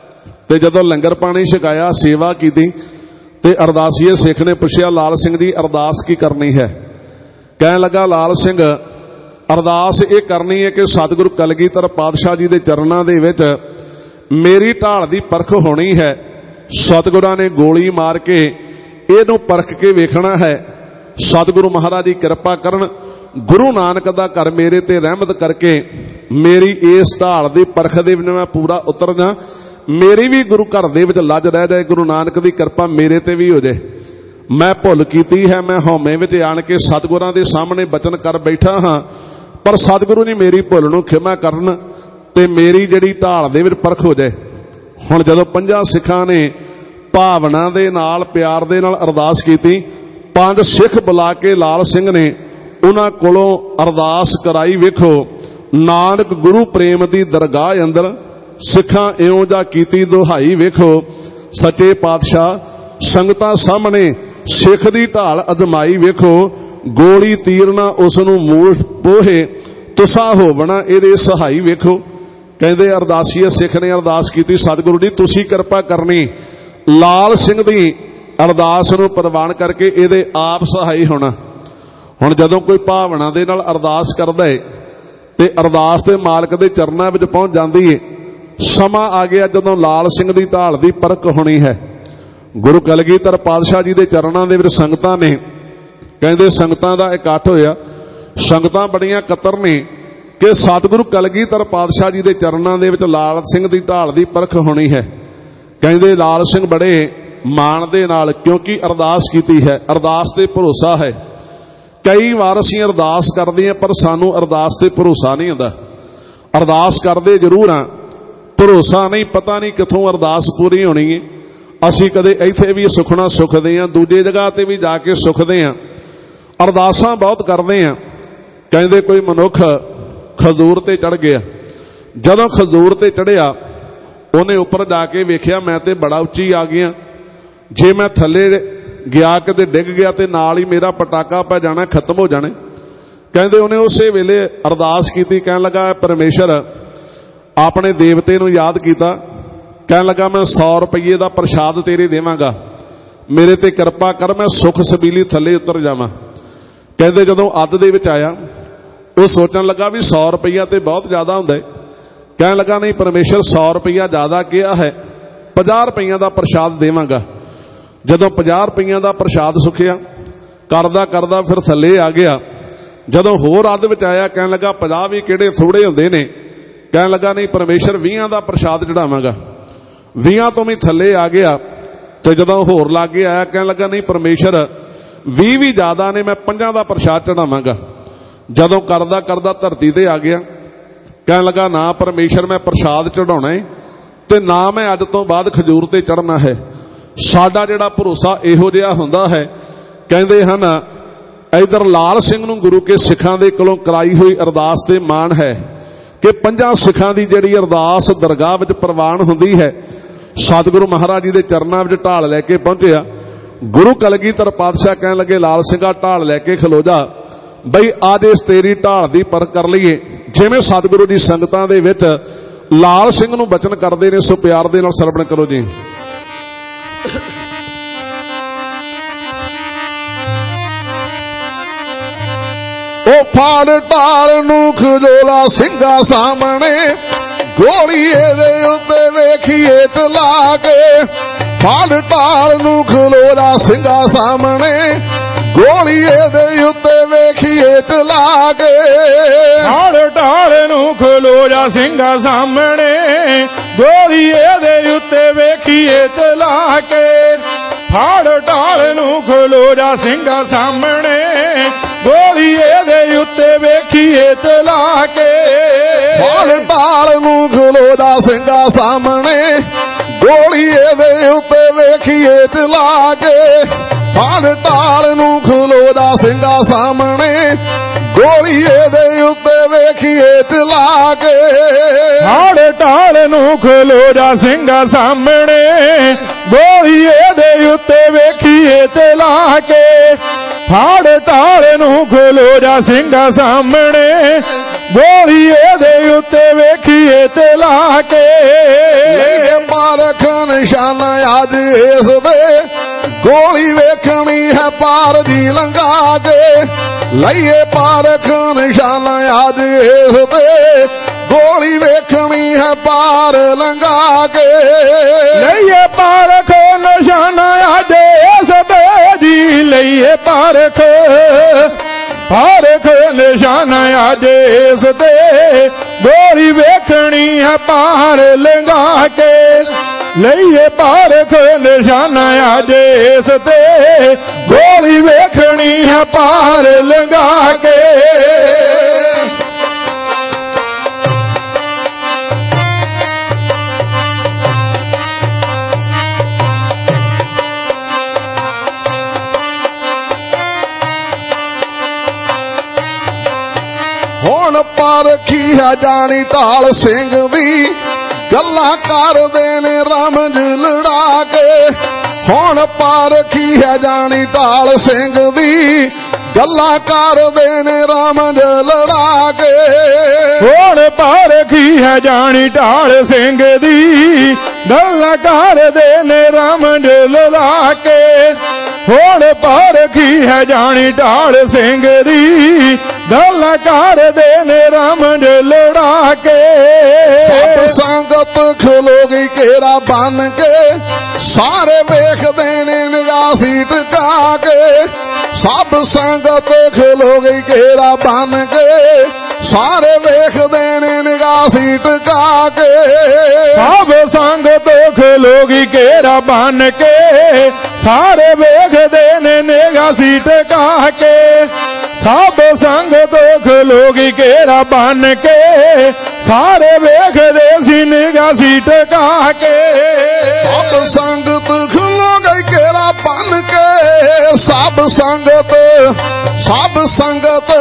ਤੇ ਜਦੋਂ ਲੰਗਰ ਪਾਣੀ ਛਕਾਇਆ, ਸੇਵਾ ਕੀਤੀ, ਤੇ ਅਰਦਾਸੀਏ ਸਿੱਖ ਨੇ ਪੁੱਛਿਆ ਲਾਲ ਸਿੰਘ ਜੀ ਅਰਦਾਸ ਕੀ ਕਰਨੀ ਹੈ। ਕਹਿਣ ਲੱਗਾ ਲਾਲ ਸਿੰਘ ਅਰਦਾਸ ਇਹ ਕਰਨੀ ਹੈ ਕਿ ਸਤਿਗੁਰੂ ਕਲਗੀਧਰ ਪਾਤਸ਼ਾਹ ਜੀ ਦੇ ਚਰਨਾਂ ਦੇ ਵਿੱਚ ਮੇਰੀ ਢਾਲ ਦੀ ਪਰਖ ਹੋਣੀ ਹੈ। ਸਤਿਗੁਰਾਂ ਨੇ ਗੋਲੀ ਮਾਰ ਕੇ ਇਹਨੂੰ ਪਰਖ ਕੇ ਵੇਖਣਾ ਹੈ। ਸਤਿਗੁਰੂ ਮਹਾਰਾਜ ਜੀ ਕਿਰਪਾ ਕਰਨ, ਗੁਰੂ ਨਾਨਕ ਦਾ ਘਰ ਮੇਰੇ ਤੇ ਰਹਿਮਤ ਕਰਕੇ ਮੇਰੀ ਇਸ ਢਾਲ ਦੀ ਪਰਖ ਦੇ ਵਿੱਚ ਮੈਂ ਪੂਰਾ ਉਤਰ ਜਾ, ਮੇਰੀ ਵੀ ਗੁਰੂ ਘਰ ਦੇ ਵਿੱਚ ਲੱਜ ਰਹਿ ਜਾਏ, ਗੁਰੂ ਨਾਨਕ ਦੀ ਕਿਰਪਾ ਮੇਰੇ ਤੇ ਵੀ ਹੋ ਜਾਏ। ਮੈਂ ਭੁੱਲ ਕੀਤੀ ਹੈ, ਮੈਂ ਹਉਮੈ ਵਿੱਚ ਆਣ ਕੇ ਸਤਿਗੁਰਾਂ ਦੇ ਸਾਹਮਣੇ ਬਚਨ ਕਰ ਬੈਠਾ ਹਾਂ, ਪਰ ਸਤਿਗੁਰੂ ਜੀ ਮੇਰੀ ਭੁੱਲ ਨੂੰ ਖਿਮਾ ਕਰਨ ਤੇ ਮੇਰੀ ਜਿਹੜੀ ਢਾਲ ਦੇ ਵਿੱਚ ਪਰਖ ਹੋ ਜਾਏ। ਹੁਣ ਜਦੋਂ ਪੰਜਾਂ ਸਿੱਖਾਂ ਨੇ ਭਾਵਨਾ ਦੇ ਨਾਲ, ਪਿਆਰ ਦੇ ਨਾਲ ਅਰਦਾਸ ਕੀਤੀ, ਪੰਜ ਸਿੱਖ ਬੁਲਾ ਕੇ ਲਾਲ ਸਿੰਘ ਨੇ ਉਹਨਾਂ ਕੋਲੋਂ ਅਰਦਾਸ ਕਰਾਈ। ਵੇਖੋ ਨਾਨਕ ਗੁਰੂ ਪ੍ਰੇਮ ਦੀ ਦਰਗਾਹ ਅੰਦਰ ਸਿੱਖਾਂ ਇਉਂ ਜਾ ਕੀਤੀ ਦੁਹਾਈ। ਵੇਖੋ ਸੱਚੇ ਪਾਤਸ਼ਾਹ ਸੰਗਤਾਂ ਸਾਹਮਣੇ ਸਿੱਖ ਦੀ ਢਾਲ ਅਜਮਾਈ। ਵੇਖੋ ਗੋਲੀ ਤੀਰਨਾ ਉਸ ਨੂੰ ਮੂਠ ਪੋਹੇ, ਤੁਸਾਂ ਹੋਵਣਾ ਇਹਦੇ ਸਹਾਈ। ਵੇਖੋ ਕਹਿੰਦੇ ਅਰਦਾਸੀਏ ਸਿੱਖ ਨੇ ਅਰਦਾਸ ਕੀਤੀ, ਸਤਿਗੁਰੂ ਜੀ ਤੁਸੀਂ ਕਿਰਪਾ ਕਰਨੀ, ਲਾਲ ਸਿੰਘ ਦੀ ਅਰਦਾਸ ਨੂੰ ਪ੍ਰਵਾਨ ਕਰਕੇ ਇਹਦੇ ਆਪ ਸਹਾਈ ਹੋਣਾ। ਹੁਣ ਜਦੋਂ ਕੋਈ ਭਾਵਨਾ ਦੇ ਨਾਲ ਅਰਦਾਸ ਕਰਦਾ ਹੈ ਤੇ ਅਰਦਾਸ ਦੇ ਮਾਲਕ ਦੇ ਚਰਨਾਂ ਵਿੱਚ ਪਹੁੰਚ ਜਾਂਦੀ ਹੈ। ਸਮਾਂ ਆ ਗਿਆ ਜਦੋਂ ਲਾਲ ਸਿੰਘ ਦੀ ਢਾਲ ਦੀ ਪਰਖ ਹੋਣੀ ਹੈ। ਗੁਰੂ ਕਲਗੀਧਰ ਪਾਤਸ਼ਾਹ ਜੀ ਦੇ ਚਰਨਾਂ ਦੇ ਵਿੱਚ ਸੰਗਤਾਂ ਨੇ, ਕਹਿੰਦੇ ਸੰਗਤਾਂ ਦਾ ਇਕੱਠ ਹੋਇਆ, ਸੰਗਤਾਂ ਬੜੀਆਂ ਕਤਰ ਨੇ ਕਿ ਸਤਿਗੁਰੂ ਕਲਗੀਧਰ ਪਾਤਸ਼ਾਹ ਜੀ ਦੇ ਚਰਨਾਂ ਦੇ ਵਿੱਚ ਲਾਲ ਸਿੰਘ ਦੀ ਢਾਲ ਦੀ ਪਰਖ ਹੋਣੀ ਹੈ। ਕਹਿੰਦੇ ਲਾਲ ਸਿੰਘ ਬੜੇ ਮਾਣ ਦੇ ਨਾਲ, ਕਿਉਂਕਿ ਅਰਦਾਸ ਕੀਤੀ ਹੈ, ਅਰਦਾਸ ਤੇ ਭਰੋਸਾ ਹੈ। ਕਈ ਵਾਰ ਅਸੀਂ ਅਰਦਾਸ ਕਰਦੇ ਹਾਂ ਪਰ ਸਾਨੂੰ ਅਰਦਾਸ ਤੇ ਭਰੋਸਾ ਨਹੀਂ ਹੁੰਦਾ। ਅਰਦਾਸ ਕਰਦੇ ਜ਼ਰੂਰ ਹਾਂ, ਭਰੋਸਾ ਨਹੀਂ, ਪਤਾ ਨਹੀਂ ਕਿੱਥੋਂ ਅਰਦਾਸ ਪੂਰੀ ਹੋਣੀ ਹੈ। ਅਸੀਂ ਕਦੇ ਇੱਥੇ ਵੀ ਸੁਖਣਾ ਸੁਖਦੇ ਹਾਂ, ਦੂਜੇ ਜਗ੍ਹਾ ਤੇ ਵੀ ਜਾ ਕੇ ਸੁਖਦੇ ਹਾਂ, ਅਰਦਾਸਾਂ ਬਹੁਤ ਕਰਦੇ ਹਾਂ। ਕਹਿੰਦੇ ਕੋਈ ਮਨੁੱਖ ਖਜੂਰ ਤੇ ਚੜ ਗਿਆ, ਜਦੋਂ ਖਜੂਰ ਤੇ ਚੜਿਆ ਉਹਨੇ ਉੱਪਰ ਜਾ ਕੇ ਵੇਖਿਆ ਮੈਂ ਤੇ ਬੜਾ ਉੱਚੀ ਆ ਗਿਆ, ਜੇ ਮੈਂ ਥੱਲੇ ਗਿਆ ਕਿਤੇ ਡਿੱਗ ਗਿਆ ਤੇ ਨਾਲ ਹੀ ਮੇਰਾ ਪਟਾਕਾ ਪੈ ਜਾਣਾ, ਖਤਮ ਹੋ ਜਾਣਾ। ਕਹਿੰਦੇ ਉਹਨੇ ਉਸੇ ਵੇਲੇ ਅਰਦਾਸ ਕੀਤੀ, ਕਹਿਣ ਲੱਗਾ ਪਰਮੇਸ਼ਰ, ਆਪਣੇ ਦੇਵਤੇ ਨੂੰ ਯਾਦ ਕੀਤਾ, ਕਹਿਣ ਲੱਗਾ ਮੈਂ ਸੌ ਰੁਪਈਏ ਦਾ ਪ੍ਰਸ਼ਾਦ ਤੇਰੇ ਦੇਵਾਂਗਾ, ਮੇਰੇ ਤੇ ਕਿਰਪਾ ਕਰ, ਮੈਂ ਸੁਖ ਸਬੀਲੀ ਥੱਲੇ ਉਤਰ ਜਾਵਾਂ। ਕਹਿੰਦੇ ਜਦੋਂ ਅੱਧ ਦੇ ਵਿੱਚ ਆਇਆ ਉਹ ਸੋਚਣ ਲੱਗਾ ਵੀ ਸੌ ਰੁਪਈਆ ਤੇ ਬਹੁਤ ਜ਼ਿਆਦਾ ਹੁੰਦਾ ਹੈ। ਕਹਿਣ ਲੱਗਾ ਨਹੀਂ ਪਰਮੇਸ਼ਰ, ਸੌ ਰੁਪਈਆ ਜ਼ਿਆਦਾ ਕਿਹਾ ਹੈ, ਪੰਜਾਹ ਰੁਪਈਆ ਦਾ ਪ੍ਰਸ਼ਾਦ ਦੇਵਾਂਗਾ। ਜਦੋਂ ਪੰਜਾਹ ਰੁਪਈਆ ਦਾ ਪ੍ਰਸ਼ਾਦ ਸੁਖਿਆ, ਕਰਦਾ ਕਰਦਾ ਫਿਰ ਥੱਲੇ ਆ ਗਿਆ। ਜਦੋਂ ਹੋਰ ਅੱਧ ਵਿੱਚ ਆਇਆ ਕਹਿਣ ਲੱਗਾ ਪੰਜਾਹ ਵੀ ਕਿਹੜੇ ਥੋੜੇ ਹੁੰਦੇ ਨੇ। ਕਹਿਣ ਲੱਗਾ ਨਹੀਂ ਪਰਮੇਸ਼ਰ, ਵੀਹਾਂ ਦਾ ਪ੍ਰਸ਼ਾਦ ਚੜਾਵਾਂਗਾ। ਵੀਹਾਂ ਤੋਂ ਵੀ ਥੱਲੇ ਆ ਗਿਆ ਤੇ ਜਦੋਂ ਹੋਰ ਲਾਗੇ ਆਇਆ ਕਹਿਣ ਲੱਗਾ ਨਹੀਂ ਪਰਮੇਸ਼ਰ, ਵੀਹ ਵੀ ਜ਼ਿਆਦਾ ਨੇ, ਮੈਂ ਪੰਜਾਂ ਦਾ ਪ੍ਰਸ਼ਾਦ ਚੜਾਵਾਂਗਾ। ਜਦੋਂ ਕਰਦਾ ਕਰਦਾ ਧਰਤੀ ਤੇ ਆ ਗਿਆ, ਕਹਿਣ ਲੱਗਾ ਨਾ ਪਰਮੇਸ਼ਰ, ਮੈਂ ਪ੍ਰਸ਼ਾਦ ਚੜਾਉਣਾ ਹੈ ਤੇ ਨਾ ਮੈਂ ਅੱਜ ਤੋਂ ਬਾਅਦ ਖਜੂਰ ਤੇ ਚੜਨਾ ਹੈ। ਸਾਡਾ ਜਿਹੜਾ ਭਰੋਸਾ ਇਹੋ ਜਿਹਾ ਹੁੰਦਾ ਹੈ। ਕਹਿੰਦੇ ਹਨ ਇਧਰ ਲਾਲ ਸਿੰਘ ਨੂੰ ਗੁਰੂ ਕੇ ਸਿੱਖਾਂ ਦੇ ਕੋਲੋਂ ਕਰਾਈ ਹੋਈ ਅਰਦਾਸ ਤੇ ਮਾਣ ਹੈ ਕਿ ਪੰਜਾਂ ਸਿੱਖਾਂ ਦੀ ਜਿਹੜੀ ਅਰਦਾਸ ਦਰਗਾਹ ਵਿੱਚ ਪ੍ਰਵਾਨ ਹੁੰਦੀ ਹੈ। ਸਤਿਗੁਰੂ ਮਹਾਰਾਜ ਜੀ ਦੇ ਚਰਨਾਂ ਵਿੱਚ ਢਾਲ ਲੈ ਕੇ ਪਹੁੰਚਿਆ। ਗੁਰੂ ਕਲਗੀਧਰ ਪਾਤਸ਼ਾਹ ਕਹਿਣ ਲੱਗੇ ਲਾਲ ਸਿੰਘਾ ਢਾਲ ਲੈ ਕੇ ਖਲੋ ਜਾ, ਬਈ ਅੱਜ ਇਸ ਤੇਰੀ ਢਾਲ ਦੀ ਪਰਖ ਕਰ ਲਈਏ। ਜਿਵੇਂ ਸਤਿਗੁਰੂ ਦੀ ਸੰਗਤਾਂ ਦੇ ਵਿੱਚ ਲਾਲ ਸਿੰਘ ਨੂੰ ਬਚਨ ਕਰਦੇ ਨੇ, ਸੋ ਪਿਆਰ ਦੇ ਨਾਲ ਸਰਵਣ ਕਰੋ ਜੀ। ਉਹ ਫਾੜ ਢਾਲ ਨੂੰ ਖਜੋਲਾ ਸਿੰਘਾਂ ਸਾਹਮਣੇ, ਗੋਲੀ ਇਹਦੇ ਉੱਤੇ ਵੇਖੀਏ ਤਲਾ ਕੇ। ਫਾੜ ਢਾਲ ਨੂੰ ਖਲੋਲਾ ਸਿੰਘਾਂ ਸਾਹਮਣੇ, ਗੋਲੀ ਇਹਦੇ ਉੱਤੇ ਵੇਖੀਏ ਤਲਾ ਕੇ। ਫਾੜ ਢਾਲ ਨੂੰ ਖਲੋਲਾ ਸਿੰਘਾਂ ਸਾਹਮਣੇ, ਗੋਲੀ ਇਹਦੇ ਉੱਤੇ ਵੇਖੀਏ ਤਲਾ ਕੇ। ਫਾੜ ਢਾਲ ਨੂੰ ਖਲੋਲਾ ਸਿੰਘਾਂ ਸਾਹਮਣੇ, ਗੋਲੀ ਇਹਦੇ ਉੱਤੇ ਵੇਖੀਏ ਤਲਾ ਕੇ। ਫਾੜ ਢਾਲ ਨੂੰ ਖਲੋਲਾ ਸਿੰਘਾਂ ਸਾਹਮਣੇ, ਗੋਲੀ ਇਹਦੇ ਉੱਤੇ ਵੇਖੀਏ ਤਲਾ ਕੇ। ਫਾੜ ਢਾਲ ਨੂੰ ਖਲੋਲਾ ਸਿੰਘਾਂ ਸਾਹਮਣੇ, ਗੋਲੀ ਇਹਦੇ ਉੱਤੇ ਵੇਖੀਏ ਤਲਾ ਕੇ। ਫਾੜ ਢਾਲ ਨੂੰ ਖਲੋਲਾ ਸਿੰਘਾਂ ਸਾਹਮਣੇ, ਗੋਲੀ ਇਹਦੇ ਉੱਤੇ ਵੇਖੀਏ ਤਲਾ ਕੇ। ਫਾੜ ਢਾਲ ਨੂੰ ਖਲੋਲਾ ਸਿੰਘਾਂ ਸਾਹਮਣੇ, ਗੋਲੀ ਇਹਦੇ ਉੱਤੇ ਵੇਖੀਏ ਤਲਾ ਕੇ। ਪਾਰਖ ਨਿਸ਼ਾਨਾ ਅੱਜ ਇਸ ਦੇ, ਗੋਲੀ ਵੇਖਣੀ ਹੈ ਪਾਰ ਦੀ ਲੰਘਾ ਕੇ। ਲਈਏ ਪਾਰਖ ਨਿਸ਼ਾਨਾ ਅੱਜ ਇਸ ਦੇ, ਗੋਲੀ ਵੇਖਣੀ ਹੈ ਪਾਰ ਲੰਘਾ ਕੇ ਲਈਏ ਪਾਰਖ ਨਿਸ਼ਾਨਾ ਅੱਜ ਇਸ ਤੇ ਜੀ ਲਈਏ ਪਾਰਖ ਪਾਰਖ ਨਿਸ਼ਾਨਾ ਅੱਜ ਇਸ ਤੇ ਗੋਲੀ ਵੇਖਣੀ ਹੈ ਪਾਰ ਲੰਘਾ ਕੇ ਲਈਏ ਪਾਰਖ ਨਿਸ਼ਾਨਾ ਅੱਜ ਇਸ ਤੇ ਗੋਲੀ ਵੇਖਣੀ ਹੈ ਪਾਰ ਲੰਘਾ ਕੇ ਹੁਣ ਪਰਖੀ ਹੈ ਜਾਣੀ ਢਾਲ ਸਿੰਘ ਦੀ ਗੱਲਾਂ ਕਰਦੇ ਨੇ ਰਮਜ ਲੜਾ ਕੇ ਹੁਣ ਪਰਖੀ ਹੈ ਜਾਣੀ ਢਾਲ ਸਿੰਘ ਦੀ ਗੱਲਾਂ ਕਰਦੇ ਨੇ ਰਮਜ ਲੜਾ ਕੇ ਹੁਣ ਪਰਖੀ ਹੈ ਜਾਣੀ ਢਾਲ ਸਿੰਘ ਦੀ ਗੱਲਾਂ ਕਰਦੇ ਨੇ ਰਮਜ ਲੜਾ ਕੇ ਹੁਣ ਪਰਖੀ ਹੈ ਜਾਣੀ ਢਾਲ ਸਿੰਘ ਦੀ ਗੱਲਾਂ ਕਰਦੇ ਨੇ ਰਮਜ ਲੜਾ ਕੇ ਸਤ ਸੰਗਤ ਖਲੋ ਗਈ ਘੇਰਾ ਬਨ ਕੇ ਸਾਰੇ ਵੇਖਦੇ ਨੇ ਨਿਗਾਹ ਸੀ ਟਿਕਾ ਕੇ ਸਭ ਸੰਗਤ ਖਲੋ ਗਈ ਘੇਰਾ ਬਨ ਕੇ ਸਾਰੇ ਵੇਖਦੇ ਨੇ ਨਿਗਾਹ ਸੀ ਟਿਕਾ ਕੇ ਸਭ ਸੰਗਤ ਖਲੋ ਗਈ ਘੇਰਾ ਬਨ ਕੇ ਸਾਰੇ ਵੇਖਦੇ ਨੇ ਨਿਗਾਹ ਸੀ ਟਿਕਾ ਕੇ ਸਭ ਸੰਗਤ ਖਲੋ ਗਈ ਘੇਰਾ ਬਨ ਕੇ ਸਾਰੇ ਵੇਖਦੇ ਸੀ ਨਿਗਾਹ ਸੀ ਟਿਕਾ ਕੇ ਸਭ ਸੰਗਤ ਖਲੋ ਗਈ ਘੇਰਾ ਬਨ ਕੇ ਸਭ ਸੰਗਤ ਸਭ ਸੰਗਤ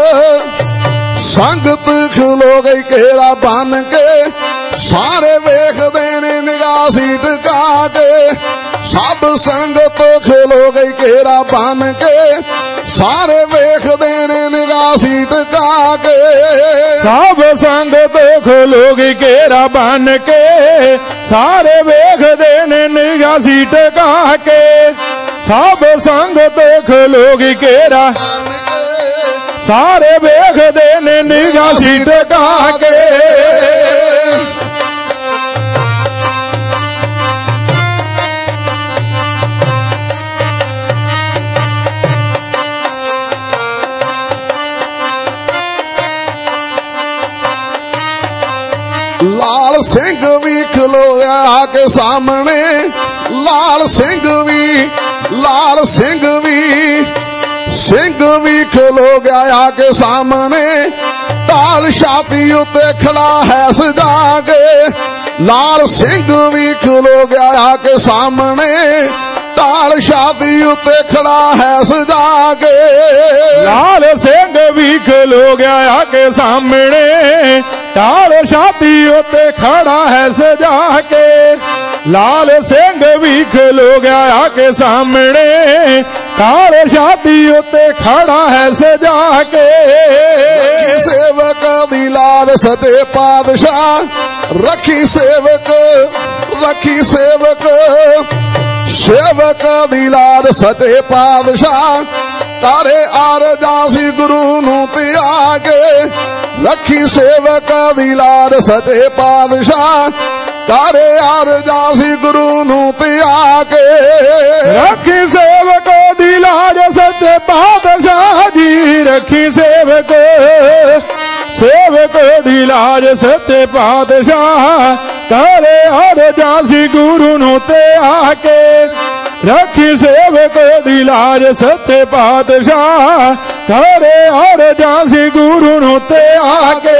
ਸੰਗਤ ਖਲੋ ਗਈ ਘੇਰਾ ਬਨ ਕੇ ਸਾਰੇ ਵੇਖਦੇ ਨੇ ਨਿਗਾਹ ਸੀ ਟਿਕਾ ਕੇ ਸਭ ਸੰਗਤ ਖਲੋ ਗਈ ਘੇਰਾ ਬਨ ਕੇ ਸਾਰੇ ਵੇਖਦੇ ਨੇ ਨਿਗਾਹ ਸੀ ਟਿਕਾ ਕੇ ਸਭ ਸੰਗਤ ਖਲੋ ਗਈ ਘੇਰਾ ਬਨ ਕੇ ਸਾਰੇ ਵੇਖਦੇ ਨੇ ਨਿਗਾਹ ਸੀ ਟਿਕਾ ਕੇ ਸਭ ਸੰਗਤ ਖਲੋ ਗਈ ਘੇਰਾ ਸਾਰੇ ਵੇਖਦੇ ਨੇ ਨਿਗਾਹ ਸੀ ਟਿਕਾ ਕੇ ਲਾਲ ਸਿੰਘ ਵੀ ਖਲੋਇਆ ਆ ਕੇ ਸਾਹਮਣੇ ਲਾਲ ਸਿੰਘ ਵੀ ਲਾਲ ਸਿੰਘ ਵੀ ਸਿੰਘ ਵੀ ਖਲੋ ਗਿਆ ਆ ਕੇ ਸਾਹਮਣੇ ਢਾਲ ਛਾਤੀ ਉੱਤੇ ਖੜਾ ਹੈ ਸਜਾ ਕੇ ਲਾਲ ਸਿੰਘ ਵੀ ਖਲੋ ਗਿਆ ਆ ਕੇ ਸਾਹਮਣੇ ਢਾਲ ਛਾਤੀ ਉੱਤੇ ਖੜਾ ਹੈ ਸਜਾ ਕੇ ਲਾਲ ਸਿੰਘ ਵੀ ਖਲੋ ਗਿਆ ਆ ਕੇ ਸਾਹਮਣੇ ਢਾਲ ਛਾਤੀ ਉੱਤੇ ਖੜਾ ਹੈ ਸਜਾ ਕੇ ਲਾਲ ਸਿੰਘ ਵੀ ਖਲੋ ਗਿਆ ਆ ਕੇ ਸਾਹਮਣੇ ਢਾਲ ਛਾਤੀ ਉੱਤੇ ਖੜਾ ਹੈ ਸਜਾ ਕੇ ਸੇਵਕ ਦੀ ਲਾਲ ਸਤੇ ਪਾਤਸ਼ਾਹ ਰੱਖੀ ਸੇਵਕ ਰੱਖੀ ਸੇਵਕ ਸੇਵਕ ਦੀ ਲਾਲ ਸਤੇ ਪਾਤਸ਼ਾਹ ਤਾਰੇ ਅਰਜ਼ਾਂ ਸੀ ਗੁਰੂ ਨੂੰ ਤਿਆਗੇ ਰੱਖੀ ਸੇਵਕ ਦੀ ਲਾਲ ਸਤੇ ਪਾਤਸ਼ਾਹ ਤਾਰੇ ਅਰਜ਼ਾਂ ਸੀ ਗੁਰੂ ਨੂੰ ਤਿਆਗੇ ਰੱਖੀ ਸੇਵਕ ਦੀ ਲਾਲ ਸਤੇ ਪਾਤਸ਼ਾਹ ਜੀ ਰੱਖੀ ਸੇਵਕ ਸੇਵਕ ਦੀ ਲਾਜ ਸੱਚੇ ਪਾਤਸ਼ਾਹ ਤਾਰੇ ਅਰਜ਼ਾਂ ਸੀ ਗੁਰੂ ਨੂੰ ਤੇ ਆ ਕੇ ਰੱਖੀ ਸੇਵਕ ਦੀ ਲਾਜ ਸੱਚੇ ਪਾਤਸ਼ਾਹ ਤਾਰੇ ਅਰਜ਼ਾਂ ਸੀ ਗੁਰੂ ਨੂੰ ਤੇ ਆ ਕੇ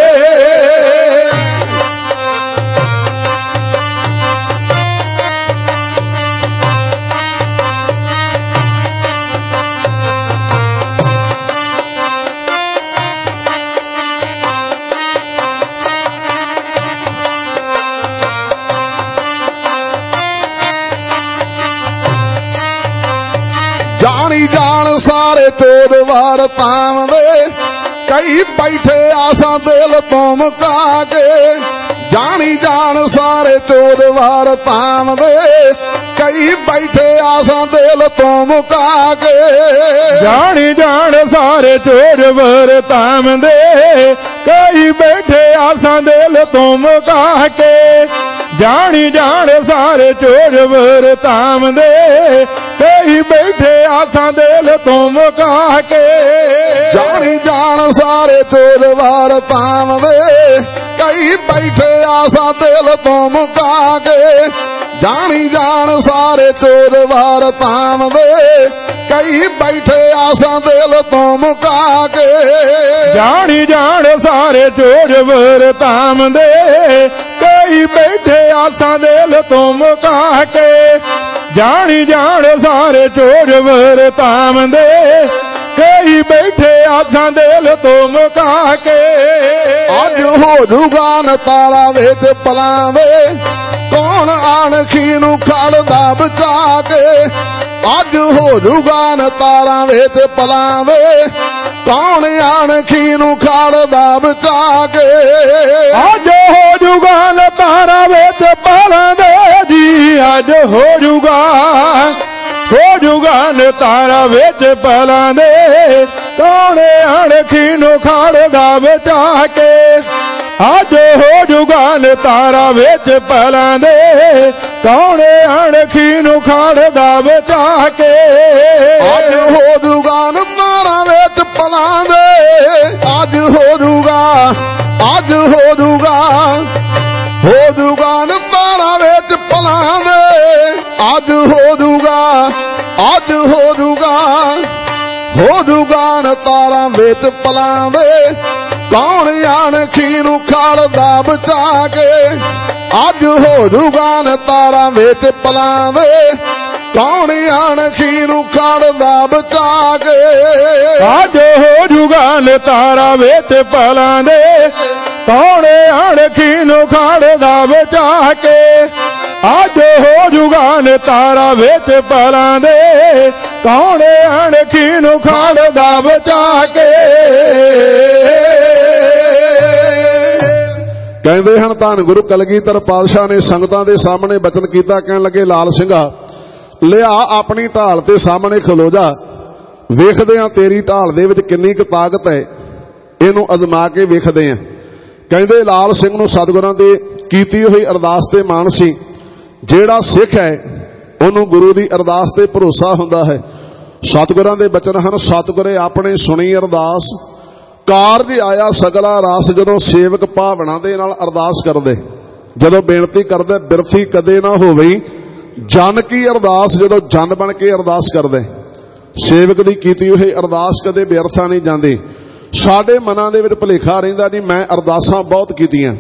ਜਾਣੀ ਜਾਣ ਸਾਰੇ ਤੋੜ ਵਾਰ ਤਾਮਦੇ ਕਈ ਬੈਠੇ ਆਸਾਂ ਦਿਲ ਤੋਂ ਮੁਕਾ ਕੇ ਜਾਣੀ ਜਾਣ ਸਾਰੇ ਤੋੜ ਵਾਰ ਤਾਮਦੇ ਕਈ ਬੈਠੇ ਆਸਾਂ ਦਿਲ ਤੋਂ ਮੁਕਾ ਕੇ ਜਾਣੀ ਜਾਣ ਸਾਰੇ ਤੋੜ ਵਾਰ ਤਾਮਦੇ ਕਈ ਬੈਠੇ ਆਸਾਂ ਦਿਲ ਤੋਂ ਮੁਕਾ ਕੇ ਜਾਣੀ ਜਾਣ ਸਾਰੇ ਚੋਰ ਵਰ ਤਾਮਦੇ ਕਈ ਬੈਠੇ ਆਸਾਂ ਦਿਲ ਤੋਂ ਮੁਕਾ ਕੇ ਜਾਣੀ ਜਾਣ ਸਾਰੇ ਚੋਰ ਵਰ ਤਾਮਦੇ ਕਈ ਬੈਠੇ ਆਸਾਂ ਦਿਲ ਤੋਂ ਮੁਕਾ ਕੇ ਜਾਣੀ ਜਾਣ ਸਾਰੇ ਚੋਰ ਵਰ ਤਾਮਦੇ ਕਈ ਬੈਠੇ ਆਸਾਂ ਦਿਲ ਤੋਂ ਮੁਕਾ ਕੇ ਜਾਣੀ ਜਾਣ ਸਾਰੇ ਚੋਰ ਵਰ ਤਾਮਦੇ ਕਈ ਬੈਠੇ ਆਸਾਂ ਦਿਲ ਤੋਂ ਮੁਕਾ ਕੇ ਜਾਣੀ ਜਾਣ ਸਾਰੇ ਚੋਰ ਵਰ ਤਾਮਦੇ ਕਈ ਬੈਠੇ ਆਸਾਂ ਦਿਲ ਤੋਂ ਮੁਕਾ ਕੇ ਅੱਜ ਹੋ ਜੂਗਾ ਨਤਾਰਾ ਵਿੱਚ ਪਲਾਂ ਦੇ ਕੌਣ ਆਣਖੀ ਨੂੰ ਖੜਦਾ ਬਚਾ ਕੇ ਅੱਜ ਹੋ ਜੂਗਾ ਨਤਾਰਾ ਵਿੱਚ ਪਲਾਂ ਦੇ ਕੌਣ ਆਣਖੀ ਨੂੰ ਖੜਦਾ ਬਚਾ ਕੇ ਅੱਜ ਹੋ ਜੂਗਾ ਨਤਾਰਾ ਵਿੱਚ ਪਲਾਂ ਦੇ ਜੀ ਅੱਜ ਹੋ ਜੂਗਾ ਹੋ ਜੂਗਾ ਨਤਾਰਾ ਵਿੱਚ ਪਲਾਂ ਦੇ ਕੌਣ ਅਣਖੀ ਨੂੰ ਖੜਦਾ ਬਚਾ ਕੇ ਅੱਜ ਹੋ ਜੂਗਾ ਨਤਾਰਾ ਵਿੱਚ ਪਲਾਂ ਦੇ ਕੌਣ ਅਣਖੀ ਨੂੰ ਖੜਦਾ ਬਚਾ ਕੇ ਅੱਜ ਹੋ ਜੂਗਾ ਨਤਾਰਾ ਵਿੱਚ ਪਲਾਂ ਦੇ ਅੱਜ ਹੋ ਜੂਗਾ ਅੱਜ ਹੋ ਜੂਗਾ ਹੋ ਜੂਗਾ ਨਤਾਰਾ ਵਿੱਚ ਪਲਾਂ ਦੇ ਅੱਜ ਹੋ ਜੂਗਾ ਅੱਜ ਹੋ ਜੂਗਾ ਹੋ ਜੂਗਾ ਨਤਾਰਾ ਵਿੱਚ ਪਲਾਂ ਦੇ ਕੌਣ ਅਣਖੀ ਨੂੰ ਖੜਦਾ ਬਚਾ ਕੇ ਅੱਜ ਹੋ ਜੂਗਾ ਨਤਾਰਾ ਵਿੱਚ ਪਲਾਂ ਦੇ ਕੌਣ ਅਣਖੀ ਨੂੰ ਖੜਦਾ ਬਚਾ ਕੇ ਅੱਜ ਹੋ ਜੂਗਾ ਨਤਾਰਾ ਵਿੱਚ ਪਲਾਂ ਦੇ ਕੌਣ ਅਣਖੀ ਨੂੰ ਖੜਦਾ ਬਚਾ ਕੇ ਅੱਜ ਹੋ ਜੂਗਾ ਨਤਾਰਾ ਵਿੱਚ ਪਲਾਂ ਦੇ ਕੌਣ ਅਣਖੀ ਨੂੰ ਖੜਦਾ ਬਚਾ ਕੇ ਕਹਿੰਦੇ ਹਨ ਧੰਨ ਗੁਰੂ ਕਲਗੀਧਰ ਪਾਤਸ਼ਾਹ ਨੇ ਸੰਗਤਾਂ ਦੇ ਸਾਹਮਣੇ ਬਚਨ ਕੀਤਾ ਕਹਿਣ ਲੱਗੇ ਲਾਲ ਸਿੰਘਾ ਲਿਆ ਆਪਣੀ ਢਾਲ ਤੇ ਸਾਹਮਣੇ ਖਲੋ ਜਾ ਵੇਖਦੇ ਆ ਤੇਰੀ ਢਾਲ ਦੇ ਵਿੱਚ ਕਿੰਨੀ ਕੁ ਤਾਕਤ ਹੈ ਇਹਨੂੰ ਅਜ਼ਮਾ ਕੇ ਵੇਖਦੇ ਆ ਕਹਿੰਦੇ ਲਾਲ ਸਿੰਘ ਨੂੰ ਸਤਿਗੁਰਾਂ ਦੇ ਕੀਤੀ ਹੋਈ ਅਰਦਾਸ ਤੇ ਮਾਣ ਸੀ ਜਿਹੜਾ ਸਿੱਖ ਹੈ ਉਹਨੂੰ ਗੁਰੂ ਦੀ ਅਰਦਾਸ ਤੇ ਭਰੋਸਾ ਹੁੰਦਾ ਹੈ ਸਤਿਗੁਰਾਂ ਦੇ ਬਚਨ ਹਨ ਸਤਿਗੁਰੇ ਆਪਣੇ ਸੁਣੀ ਅਰਦਾਸ ਕਾਰਜ ਆਇਆ ਸਗਲਾ ਰਾਸ ਜਦੋਂ ਸੇਵਕ ਭਾਵਨਾ ਦੇ ਨਾਲ ਅਰਦਾਸ ਕਰਦੇ ਜਦੋਂ ਬੇਨਤੀ ਕਰਦੇ ਬਿਰਥੀ ਕਦੇ ਨਾ ਹੋਵੇ ਜਨ ਕੀ ਅਰਦਾਸ ਜਦੋਂ ਜਨ ਬਣ ਕੇ ਅਰਦਾਸ ਕਰਦੇ ਸੇਵਕ ਦੀ ਕੀਤੀ ਹੋਈ ਅਰਦਾਸ ਕਦੇ ਬਿਰਥਾ ਨਹੀਂ ਜਾਂਦੀ ਸਾਡੇ ਮਨਾਂ ਦੇ ਵਿੱਚ ਭੁਲੇਖਾ ਰਹਿੰਦਾ ਜੀ ਮੈਂ ਅਰਦਾਸਾਂ ਬਹੁਤ ਕੀਤੀਆਂ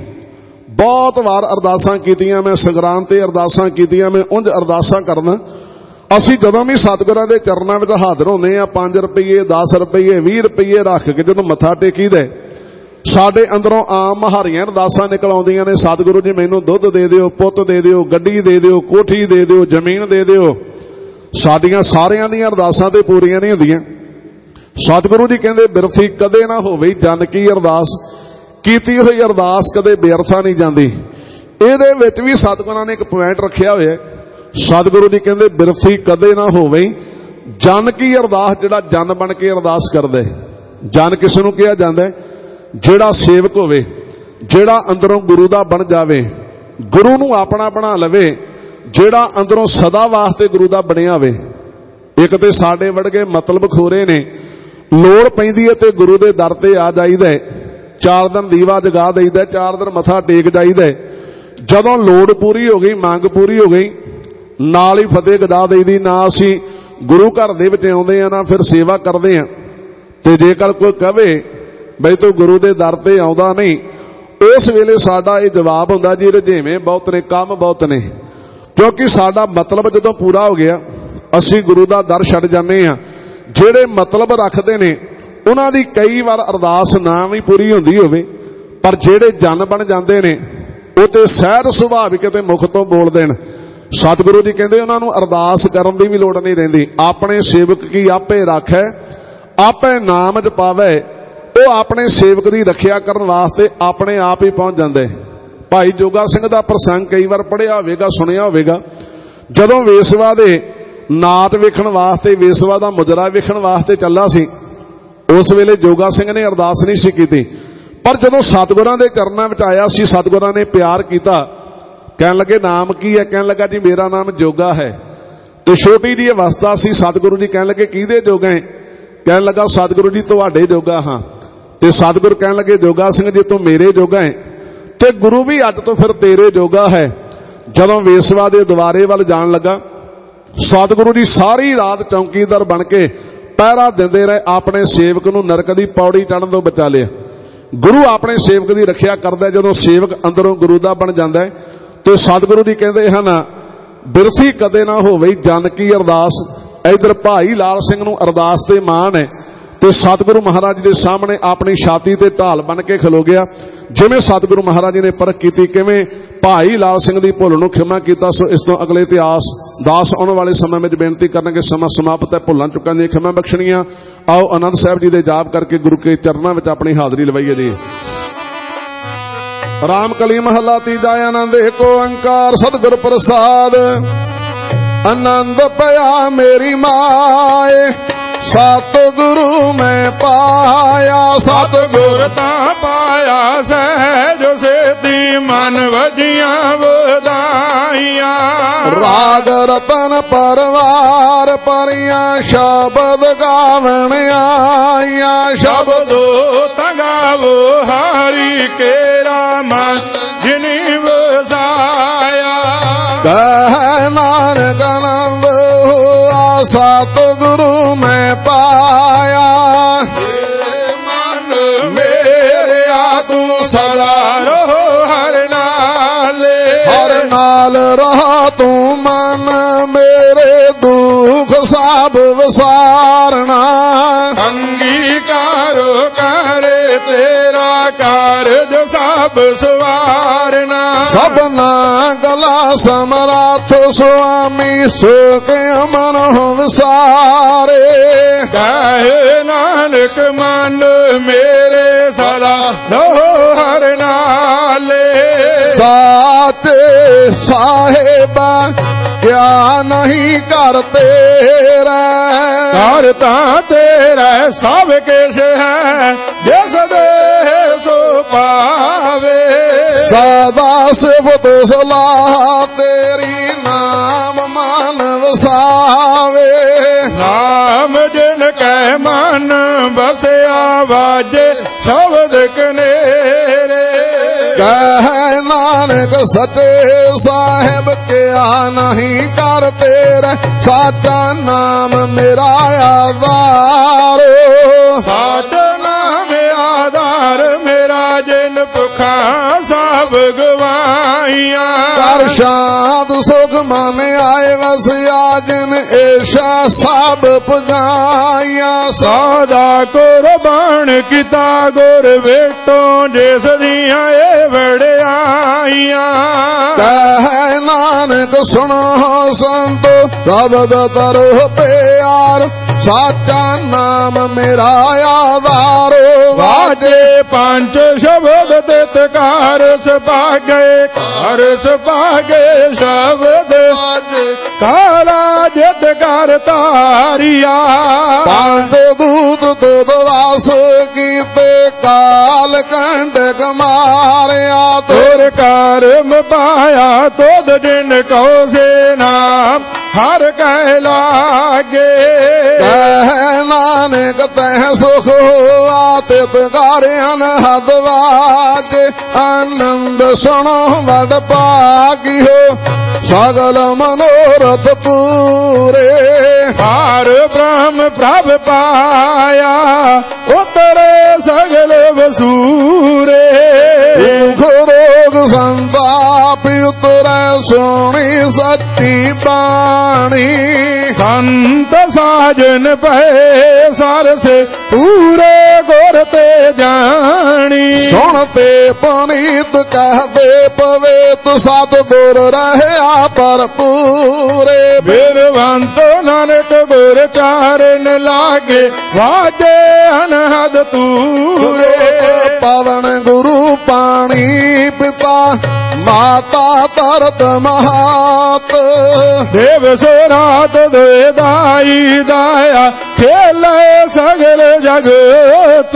ਬਹੁਤ ਵਾਰ ਅਰਦਾਸਾਂ ਕੀਤੀਆਂ ਮੈਂ ਸੰਗਰਾਮ ਤੇ ਅਰਦਾਸਾਂ ਕੀਤੀਆਂ ਮੈਂ ਉਂਝ ਅਰਦਾਸਾਂ ਕਰਨਾ ਅਸੀਂ ਜਦੋਂ ਵੀ ਸਤਿਗੁਰਾਂ ਦੇ ਚਰਨਾਂ ਵਿੱਚ ਹਾਜ਼ਰ ਹੁੰਦੇ ਆ ਪੰਜ ਰੁਪਏ ਦਸ ਰੁਪਏ ਵੀਹ ਰੁਪਏ ਰੱਖ ਕੇ ਜਦੋਂ ਮੱਥਾ ਟੇਕੀਦਾ ਸਾਡੇ ਅੰਦਰੋਂ ਆਮ ਮਹਾਰੀਆਂ ਅਰਦਾਸਾਂ ਨਿਕਲ ਆਉਂਦੀਆਂ ਨੇ ਸਤਿਗੁਰੂ ਜੀ ਮੈਨੂੰ ਦੁੱਧ ਦੇ ਦਿਓ ਪੁੱਤ ਦੇ ਦਿਓ ਗੱਡੀ ਦੇ ਦਿਓ ਕੋਠੀ ਦੇ ਦਿਓ ਜ਼ਮੀਨ ਦੇ ਦਿਓ ਸਾਡੀਆਂ ਸਾਰਿਆਂ ਦੀਆਂ ਅਰਦਾਸਾਂ ਤੇ ਪੂਰੀਆਂ ਨਹੀਂ ਹੁੰਦੀਆਂ ਸਤਿਗੁਰੂ ਜੀ ਕਹਿੰਦੇ ਬਿਰਥੀ ਕਦੇ ਨਾ ਹੋਵੇ ਜਨ ਕੀ ਅਰਦਾਸ ਕੀਤੀ ਹੋਈ ਅਰਦਾਸ ਕਦੇ ਬੇਅਰਥਾ ਨਹੀਂ ਜਾਂਦੀ ਇਹਦੇ ਵਿੱਚ ਵੀ ਸਤਿਗੁਰਾਂ ਨੇ ਇੱਕ ਪੁਆਇੰਟ ਰੱਖਿਆ ਹੋਇਆ ਸਤਿਗੁਰੂ ਜੀ ਕਹਿੰਦੇ ਬਿਰਥੀ ਕਦੇ ਨਾ ਹੋਵੇ ਜਨ ਕੀ ਅਰਦਾਸ ਜਿਹੜਾ ਜਨ ਬਣ ਕੇ ਅਰਦਾਸ ਕਰਦੇ ਜਨ ਕਿਸ ਨੂੰ ਕਿਹਾ ਜਾਂਦਾ ਜਿਹੜਾ ਸੇਵਕ ਹੋਵੇ ਜਿਹੜਾ ਅੰਦਰੋਂ ਗੁਰੂ ਦਾ ਬਣ ਜਾਵੇ ਗੁਰੂ ਨੂੰ ਆਪਣਾ ਬਣਾ ਲਵੇ ਜਿਹੜਾ ਅੰਦਰੋਂ ਸਦਾ ਵਾਸਤੇ ਗੁਰੂ ਦਾ ਬਣਿਆ ਹੋਵੇ ਇੱਕ ਤੇ ਸਾਡੇ ਵਰਗੇ ਮਤਲਬ ਖੋਰੇ ਨੇ ਲੋੜ ਪੈਂਦੀ ਹੈ ਤੇ ਗੁਰੂ ਦੇ ਦਰ ਤੇ ਆ ਜਾਈਦਾ ਚਾਰ ਦਿਨ ਦੀਵਾ ਜਗਾ ਦੇਈਦਾ ਚਾਰ ਦਿਨ ਮੱਥਾ ਟੇਕ ਜਾਈਦਾ ਜਦੋਂ ਲੋੜ ਪੂਰੀ ਹੋ ਗਈ ਮੰਗ ਪੂਰੀ ਹੋ ਗਈ ਨਾਲ ਹੀ ਫਤਿਹ ਗਦਾ ਦੇਈਦੀ ਨਾ ਅਸੀਂ ਗੁਰੂ ਘਰ ਦੇ ਵਿੱਚ ਆਉਂਦੇ ਆ ਨਾ ਫਿਰ ਸੇਵਾ ਕਰਦੇ ਆ ਤੇ ਜੇਕਰ ਕੋਈ ਕਹੇ ਬਈ ਤੂੰ ਗੁਰੂ ਦੇ ਦਰ ਤੇ ਆਉਂਦਾ ਨਹੀਂ ਉਸ ਵੇਲੇ ਸਾਡਾ ਇਹ ਜਵਾਬ ਹੁੰਦਾ ਜੀ ਰੁਝੇਵੇਂ ਬਹੁਤ ਨੇ ਕੰਮ ਬਹੁਤ ਨੇ ਕਿਉਂਕਿ ਸਾਡਾ ਮਤਲਬ ਜਦੋਂ ਪੂਰਾ ਹੋ ਗਿਆ ਅਸੀਂ ਗੁਰੂ ਦਾ ਦਰ ਛੱਡ ਜਾਂਦੇ ਆ ਜਿਹੜੇ ਮਤਲਬ ਰੱਖਦੇ ਨੇ ਉਹਨਾਂ ਦੀ ਕਈ ਵਾਰ ਅਰਦਾਸ ਨਾ ਵੀ ਪੂਰੀ ਹੁੰਦੀ ਹੋਵੇ ਪਰ ਜਿਹੜੇ ਜਨ ਬਣ ਜਾਂਦੇ ਨੇ ਉਹ ਤੇ ਸਹਿਜ ਸੁਭਾਵਿਕ ਤੇ ਮੁਖ ਤੋਂ ਬੋਲ ਦੇਣ ਸਤਿਗੁਰੂ ਜੀ ਕਹਿੰਦੇ ਉਹਨਾਂ ਨੂੰ ਅਰਦਾਸ ਕਰਨ ਦੀ ਵੀ ਲੋੜ ਨਹੀਂ ਰਹਿੰਦੀ ਆਪਣੇ ਸੇਵਕ ਕੀ ਆਪੇ ਰੱਖੈ ਆਪੇ ਨਾਮ ਜਪਾਵੇ ਉਹ ਆਪਣੇ ਸੇਵਕ ਦੀ ਰੱਖਿਆ ਕਰਨ ਵਾਸਤੇ ਆਪਣੇ ਆਪ ਹੀ ਪਹੁੰਚ ਜਾਂਦੇ ਭਾਈ ਜੋਗਾ ਸਿੰਘ ਦਾ ਪ੍ਰਸੰਗ ਕਈ ਵਾਰ ਪੜ੍ਹਿਆ ਹੋਵੇਗਾ ਸੁਣਿਆ ਹੋਵੇਗਾ ਜਦੋਂ ਵੇਸਵਾ ਦੇ ਨਾਟ ਵੇਖਣ ਵਾਸਤੇ ਵੇਸਵਾ ਦਾ ਮੁਜਰਾ ਵੇਖਣ ਵਾਸਤੇ ਚੱਲਾ ਸੀ ਉਸ ਵੇਲੇ ਜੋਗਾ ਸਿੰਘ ਨੇ ਅਰਦਾਸ ਨਹੀਂ ਸੀ ਕੀਤੀ ਪਰ ਜਦੋਂ ਸਤਿਗੁਰਾਂ ਦੇ ਚਰਨਾਂ ਵਿੱਚ ਆਇਆ ਸੀ, ਸਤਿਗੁਰਾਂ ਨੇ ਪਿਆਰ ਕੀਤਾ। ਕਹਿਣ ਲੱਗੇ ਨਾਮ ਕੀ ਹੈ? ਕਹਿਣ ਲੱਗਾ ਜੀ ਮੇਰਾ ਨਾਮ ਜੋਗਾ ਹੈ। ਤੇ ਛੋਟੀ ਜਿਹੀ ਅਵਸਥਾ ਸੀ। ਸਤਿਗੁਰੂ ਜੀ ਕਹਿਣ ਲੱਗੇ ਕਿਹਦੇ ਜੋਗਾ ਹੈ? ਕਹਿਣ ਲੱਗਾ ਸਤਿਗੁਰੂ ਜੀ ਤੁਹਾਡੇ ਜੋਗਾ ਹਾਂ। ਤੇ ਸਤਿਗੁਰੂ ਕਹਿਣ ਲੱਗੇ ਜੋਗਾ ਸਿੰਘ ਜੀ ਤੂੰ ਮੇਰੇ ਜੋਗਾ ਹੈ ਤੇ ਗੁਰੂ ਵੀ ਅੱਜ ਤੋਂ ਫਿਰ ਤੇਰੇ ਜੋਗਾ ਹੈ। ਜਦੋਂ ਵੇਸਵਾ ਦੇ ਦੁਆਰੇ ਵੱਲ ਜਾਣ ਲੱਗਾ, ਸਤਿਗੁਰੂ ਜੀ ਸਾਰੀ ਰਾਤ ਚੌਕੀਦਾਰ ਬਣ ਕੇ ਪਹਿਰਾ ਦਿੰਦੇ ਰਹੇ। ਆਪਣੇ ਸੇਵਕ ਨੂੰ ਨਰਕ ਦੀ ਪੌੜੀ ਚੜ੍ਹਨ ਤੋਂ ਬਚਾ ਲਿਆ। ਗੁਰੂ ਆਪਣੇ ਸੇਵਕ ਦੀ ਰੱਖਿਆ ਕਰਦਾ। ਜਦੋਂ ਸੇਵਕ ਅੰਦਰੋਂ ਗੁਰੂ ਦਾ ਬਣ ਜਾਂਦਾ ਹੈ ਤੇ ਸਤਿਗੁਰੂ ਜੀ ਕਹਿੰਦੇ ਹਨ ਬਿਰਥੀ ਕਦੇ ਨਾ ਹੋਵੇ ਜਨ ਕੀ ਅਰਦਾਸ। ਇਧਰ ਭਾਈ ਲਾਲ ਸਿੰਘ ਨੂੰ ਅਰਦਾਸ ਤੇ ਮਾਣ ਹੈ ਤੇ ਸਤਿਗੁਰੂ ਮਹਾਰਾਜ ਦੇ ਸਾਹਮਣੇ ਆਪਣੀ ਛਾਤੀ ਤੇ ਢਾਲ ਬਣ ਕੇ ਖਲੋ ਗਿਆ। ਜਿਵੇਂ ਸਤਿਗੁਰੂ ਮਹਾਰਾਜ ਨੇ ਪਰਖ ਕੀਤੀ, ਕਿਵੇਂ ਭਾਈ ਲਾਲ ਸਿੰਘ ਦੀ ਭੁੱਲ ਨੂੰ ਖਿਮਾ ਕੀਤਾ। ਸੋ ਇਸ ਤੋਂ ਅਗਲੇ ਇਤਿਹਾਸ ਦਾਸ ਆਉਣ ਵਾਲੇ ਸਮੇਂ ਵਿੱਚ ਬੇਨਤੀ ਕਰਨਗੇ। ਸਮਾਂ ਸਮਾਪਤ ਹੈ, ਭੁੱਲਾਂ ਚੁੱਕਾਂ ਦੀਆਂ ਖਿਮਾ ਬਖਸ਼ਣੀਆਂ। ਆਓ ਆਨੰਦ ਸਾਹਿਬ ਜੀ ਦੇ ਜਾਪ ਕਰਕੇ ਗੁਰੂ ਕੇ ਚਰਨਾਂ ਵਿੱਚ ਆਪਣੀ ਹਾਜ਼ਰੀ ਲਵਾਈਏ ਜੀ। ਰਾਮ ਕਲੀ ਮਹੱਲਾ ਤੀਜਾ। ਆਨੰਦ ਏਕ ਓੰਕਾਰ ਸਤਿਗੁਰ ਪ੍ਰਸਾਦ। ਆਨੰਦ ਪਿਆ ਮੇਰੀ ਮਾਏ ਸਤਿਗੁਰੂ ਮੈਂ ਪਾਇਆ। ਸਤਿਗੁਰ ਤਾਂ ਪਾਇਆ ਸਹਿਜ ਸੇਤੀ ਮਨ ਵਜੀਆਂ ਵਧਾਈਆਂ। ਰਾਗ ਰਤਨ ਪਰਵਾਰ ਪਰੀਆਂ ਸ਼ਬਦ ਗਾਵਣ ਆਈਆਂ। ਸ਼ਬਦੋ ਤਗਾਵੋ ਹਰੀ ਕੇਰਾ ਮਨ ਜਿਨੀ ਵਸਾਇਆ। ਕਹਿ ਨਾਨਕ ਆਨੰਦ ਹੋਆ ਸਤਿਗੁਰੂ ਮੈਂ ਪਾਇਆ। ਮਨ ਮੇਰਿਆ ਤੂੰ ਸਦਾ ਰਹੋ ਹਰ ਨਾਲੇ। ਹਰ ਨਾਲ ਰਹਾ ਤੂੰ ਮਨ ਮੇਰੇ ਦੁੱਖ ਸਭ ਵਿਸਾਰਨਾ। ਅੰਗੀਕਾਰ ਕਰੇ ਤੇਰਾ ਕਾਰਜ ਸਭ ਸਵਾਰਨਾ। ਸਭਨਾ ਗਲਾ ਸਮਰੱਥ ਸੁਆਮੀ ਸੁਖ ਮਨ ਵਿਸਾਰੇ। ਕਹੇ ਨਾਨਕ ਮਨ ਮੇਰੇ ਸਦਾ ਰਹੋ ਹਰ ਨਾਲੇ। ਸਾਚੇ ਸਾਹਿਬਾ ਕਿਆ ਨਹੀਂ ਕਰ ਤੇਰਾ। ਘਰ ਤਾਂ ਤੇਰਾ ਸਭ ਕਿਛ ਹੈ ਜਿਸ ਦੇ ਸੋ ਪਾਵੇ। ਸਦਾ ਸਿਫਤ ਸਲਾਹ ਤੇਰੀ ਨਾਮ ਮਨ ਵਸਾਵੇ। ਨਾਮ ਜਿਨ ਕੈ ਮਨ ਬਸਿਆ ਵਾਜੇ ਸ਼ਬਦ ਕਨੇਰੇ। ਕਹਿ ਨਾਨਕ ਸੱਚੇ ਸਾਹਿਬ ਕਿਆ ਨਹੀਂ ਕਰ ਤੇਰਾ। ਸਾਚਾ ਨਾਮ ਮੇਰਾ ਆਧਾਰ। ਸਾਚਾ ਨਾਮ ਆਧਾਰ ਮੇਰਾ ਜਿਨ ਭੁੱਖਾਂ ਸਭ ਗਵਾਈਆਂ। ਕਰ ਸ਼ਾਂਤ ਸੁਖ ਮਨ ਆਏ ਵਸਿਆ ਜਿਨ ਏਸ਼ਾ ਸਭ ਪੁਜਾਈਆਂ। ਸਦਾ ਕੁਰਬਾਨ ਕੀਤਾ ਗੁਰ ਵੇਟੋਂ ਜਿਸ ਦੀਆਂ ਇਹ ਵਡਿਆਈਆਂ। ਕਹਿ ਨਾਨਕ ਸੁਣੋ ਸੰਤੋ ਸ਼ਬਦ ਤਰੋ ਪਿਆਰ। ਸਾਚਾ ਨਾਮ ਮੇਰਾ ਆਧਾਰ। ਵਾਜੇ ਪੰਜ ਸ਼ਬਦ ਤਿਤਕਾਰ ਸੁਭਾਗੇ ਘਰ ਸੁਭਾਗੇ ਸ਼ਬਦ ਕਾਲਾ ਜਿਤ ਕਰ ਤਾਰੀਆ। ਪੰਜ ਦੂਤ ਤੁਧ ਵਾਸ ਕੀਤੇ ਕਾਲ ਕੰਡਕ ਮਾਰਿਆ। ਤੁਰ ਕਰਮ ਪਾਇਆ ਤੁਧ ਜਿਨ ਕਉ ਸੇ ਨਾਮ ਹਰ ਕਹਿ ਲਾਗੇ। ਕਹਿ ਨਾਨਕ ਤੈ ਸੁਖ ਹੋਆ ਤਿਤ ਕਰ ਅਨਹਦ ਵਾਜੇ। ਆਨੰਦ ਸੁਣੋ ਵਡ ਭਾਗਿਓ ਸਗਲ ਮਨੋਰਥ ਪੂਰੇ। ਹਰ ਬ੍ਰਹਮ ਪ੍ਰਭ ਪਾਇਆ ਉਤਰੇ ਸਗਲ ਵਸੂਰੇ। ਦੁਖ ਰੋਗ ਸੰਤਾਪ ਉਤਰੈ ਸੋਹਣੀ ਸੱਚੀ ਬਾਣੀ। ਸੰਤ ਸਾਜਨ ਪਏ ਸਰਸੇ ਪੂਰੇ ਗੁਰ ਤੇ ਜਾਣੀ। ਸੁਣ ਤੇ ਪੁਨੀਤ ਕਹਦੇ ਪਵੇ ਤੂੰ ਸਤਿਗੁਰ ਰਹਿਆ ਭਰਪੂਰੇ। ਬਿਰਵੰਤ ਨਾਨਕ ਗੁਰ ਚਾਰਨ ਲਾਗੇ ਵਾਜੇ ਅਨਹਦ ਤੂਰੇ। ਪਵਨ ਗੁਰੂ ਪਾਣੀ ਪਿਤਾ ਮਾਤਾ ਤਰਤ ਮਹਾਤ। ਦੇਵ ਸੋਨਾਤ ਦੋਏ ਦਾਈ ਦਾਇਆ ਖੇਲੇ ਸਗਲ ਜਗਤ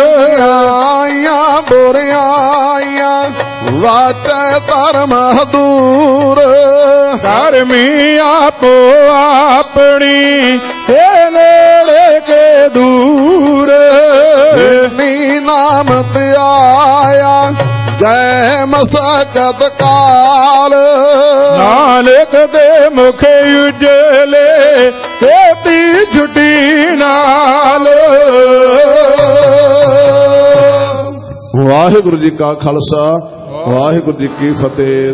ਆਈਆਂ ਬੁਰੀਆਂ ਆਈਆਂ ਵਾਟੇ ਧਰਮ ਹਦੂਰ ਧਰਮੀ ਆਪੋ ਆਪਣੀ ਤੇ ਨੇੜੇ ਕੇ ਦੂਰ ਨੀ ਨਾਮ ਤੇ ਆਇਆ ਜੈ ਮਸਕਤ ਕਾਲ ਨਾਨਕ ਦੇ ਮੁਖ ਉਜਲੇ ਤੇਤੀ ਛੁੱਟੀ ਨਾਲ। ਵਾਹਿਗੁਰੂ ਜੀ ਕਾ ਖਾਲਸਾ ਵਾਹਿਗੁਰੂ ਜੀ ਕੀ ਫਤਿਹ।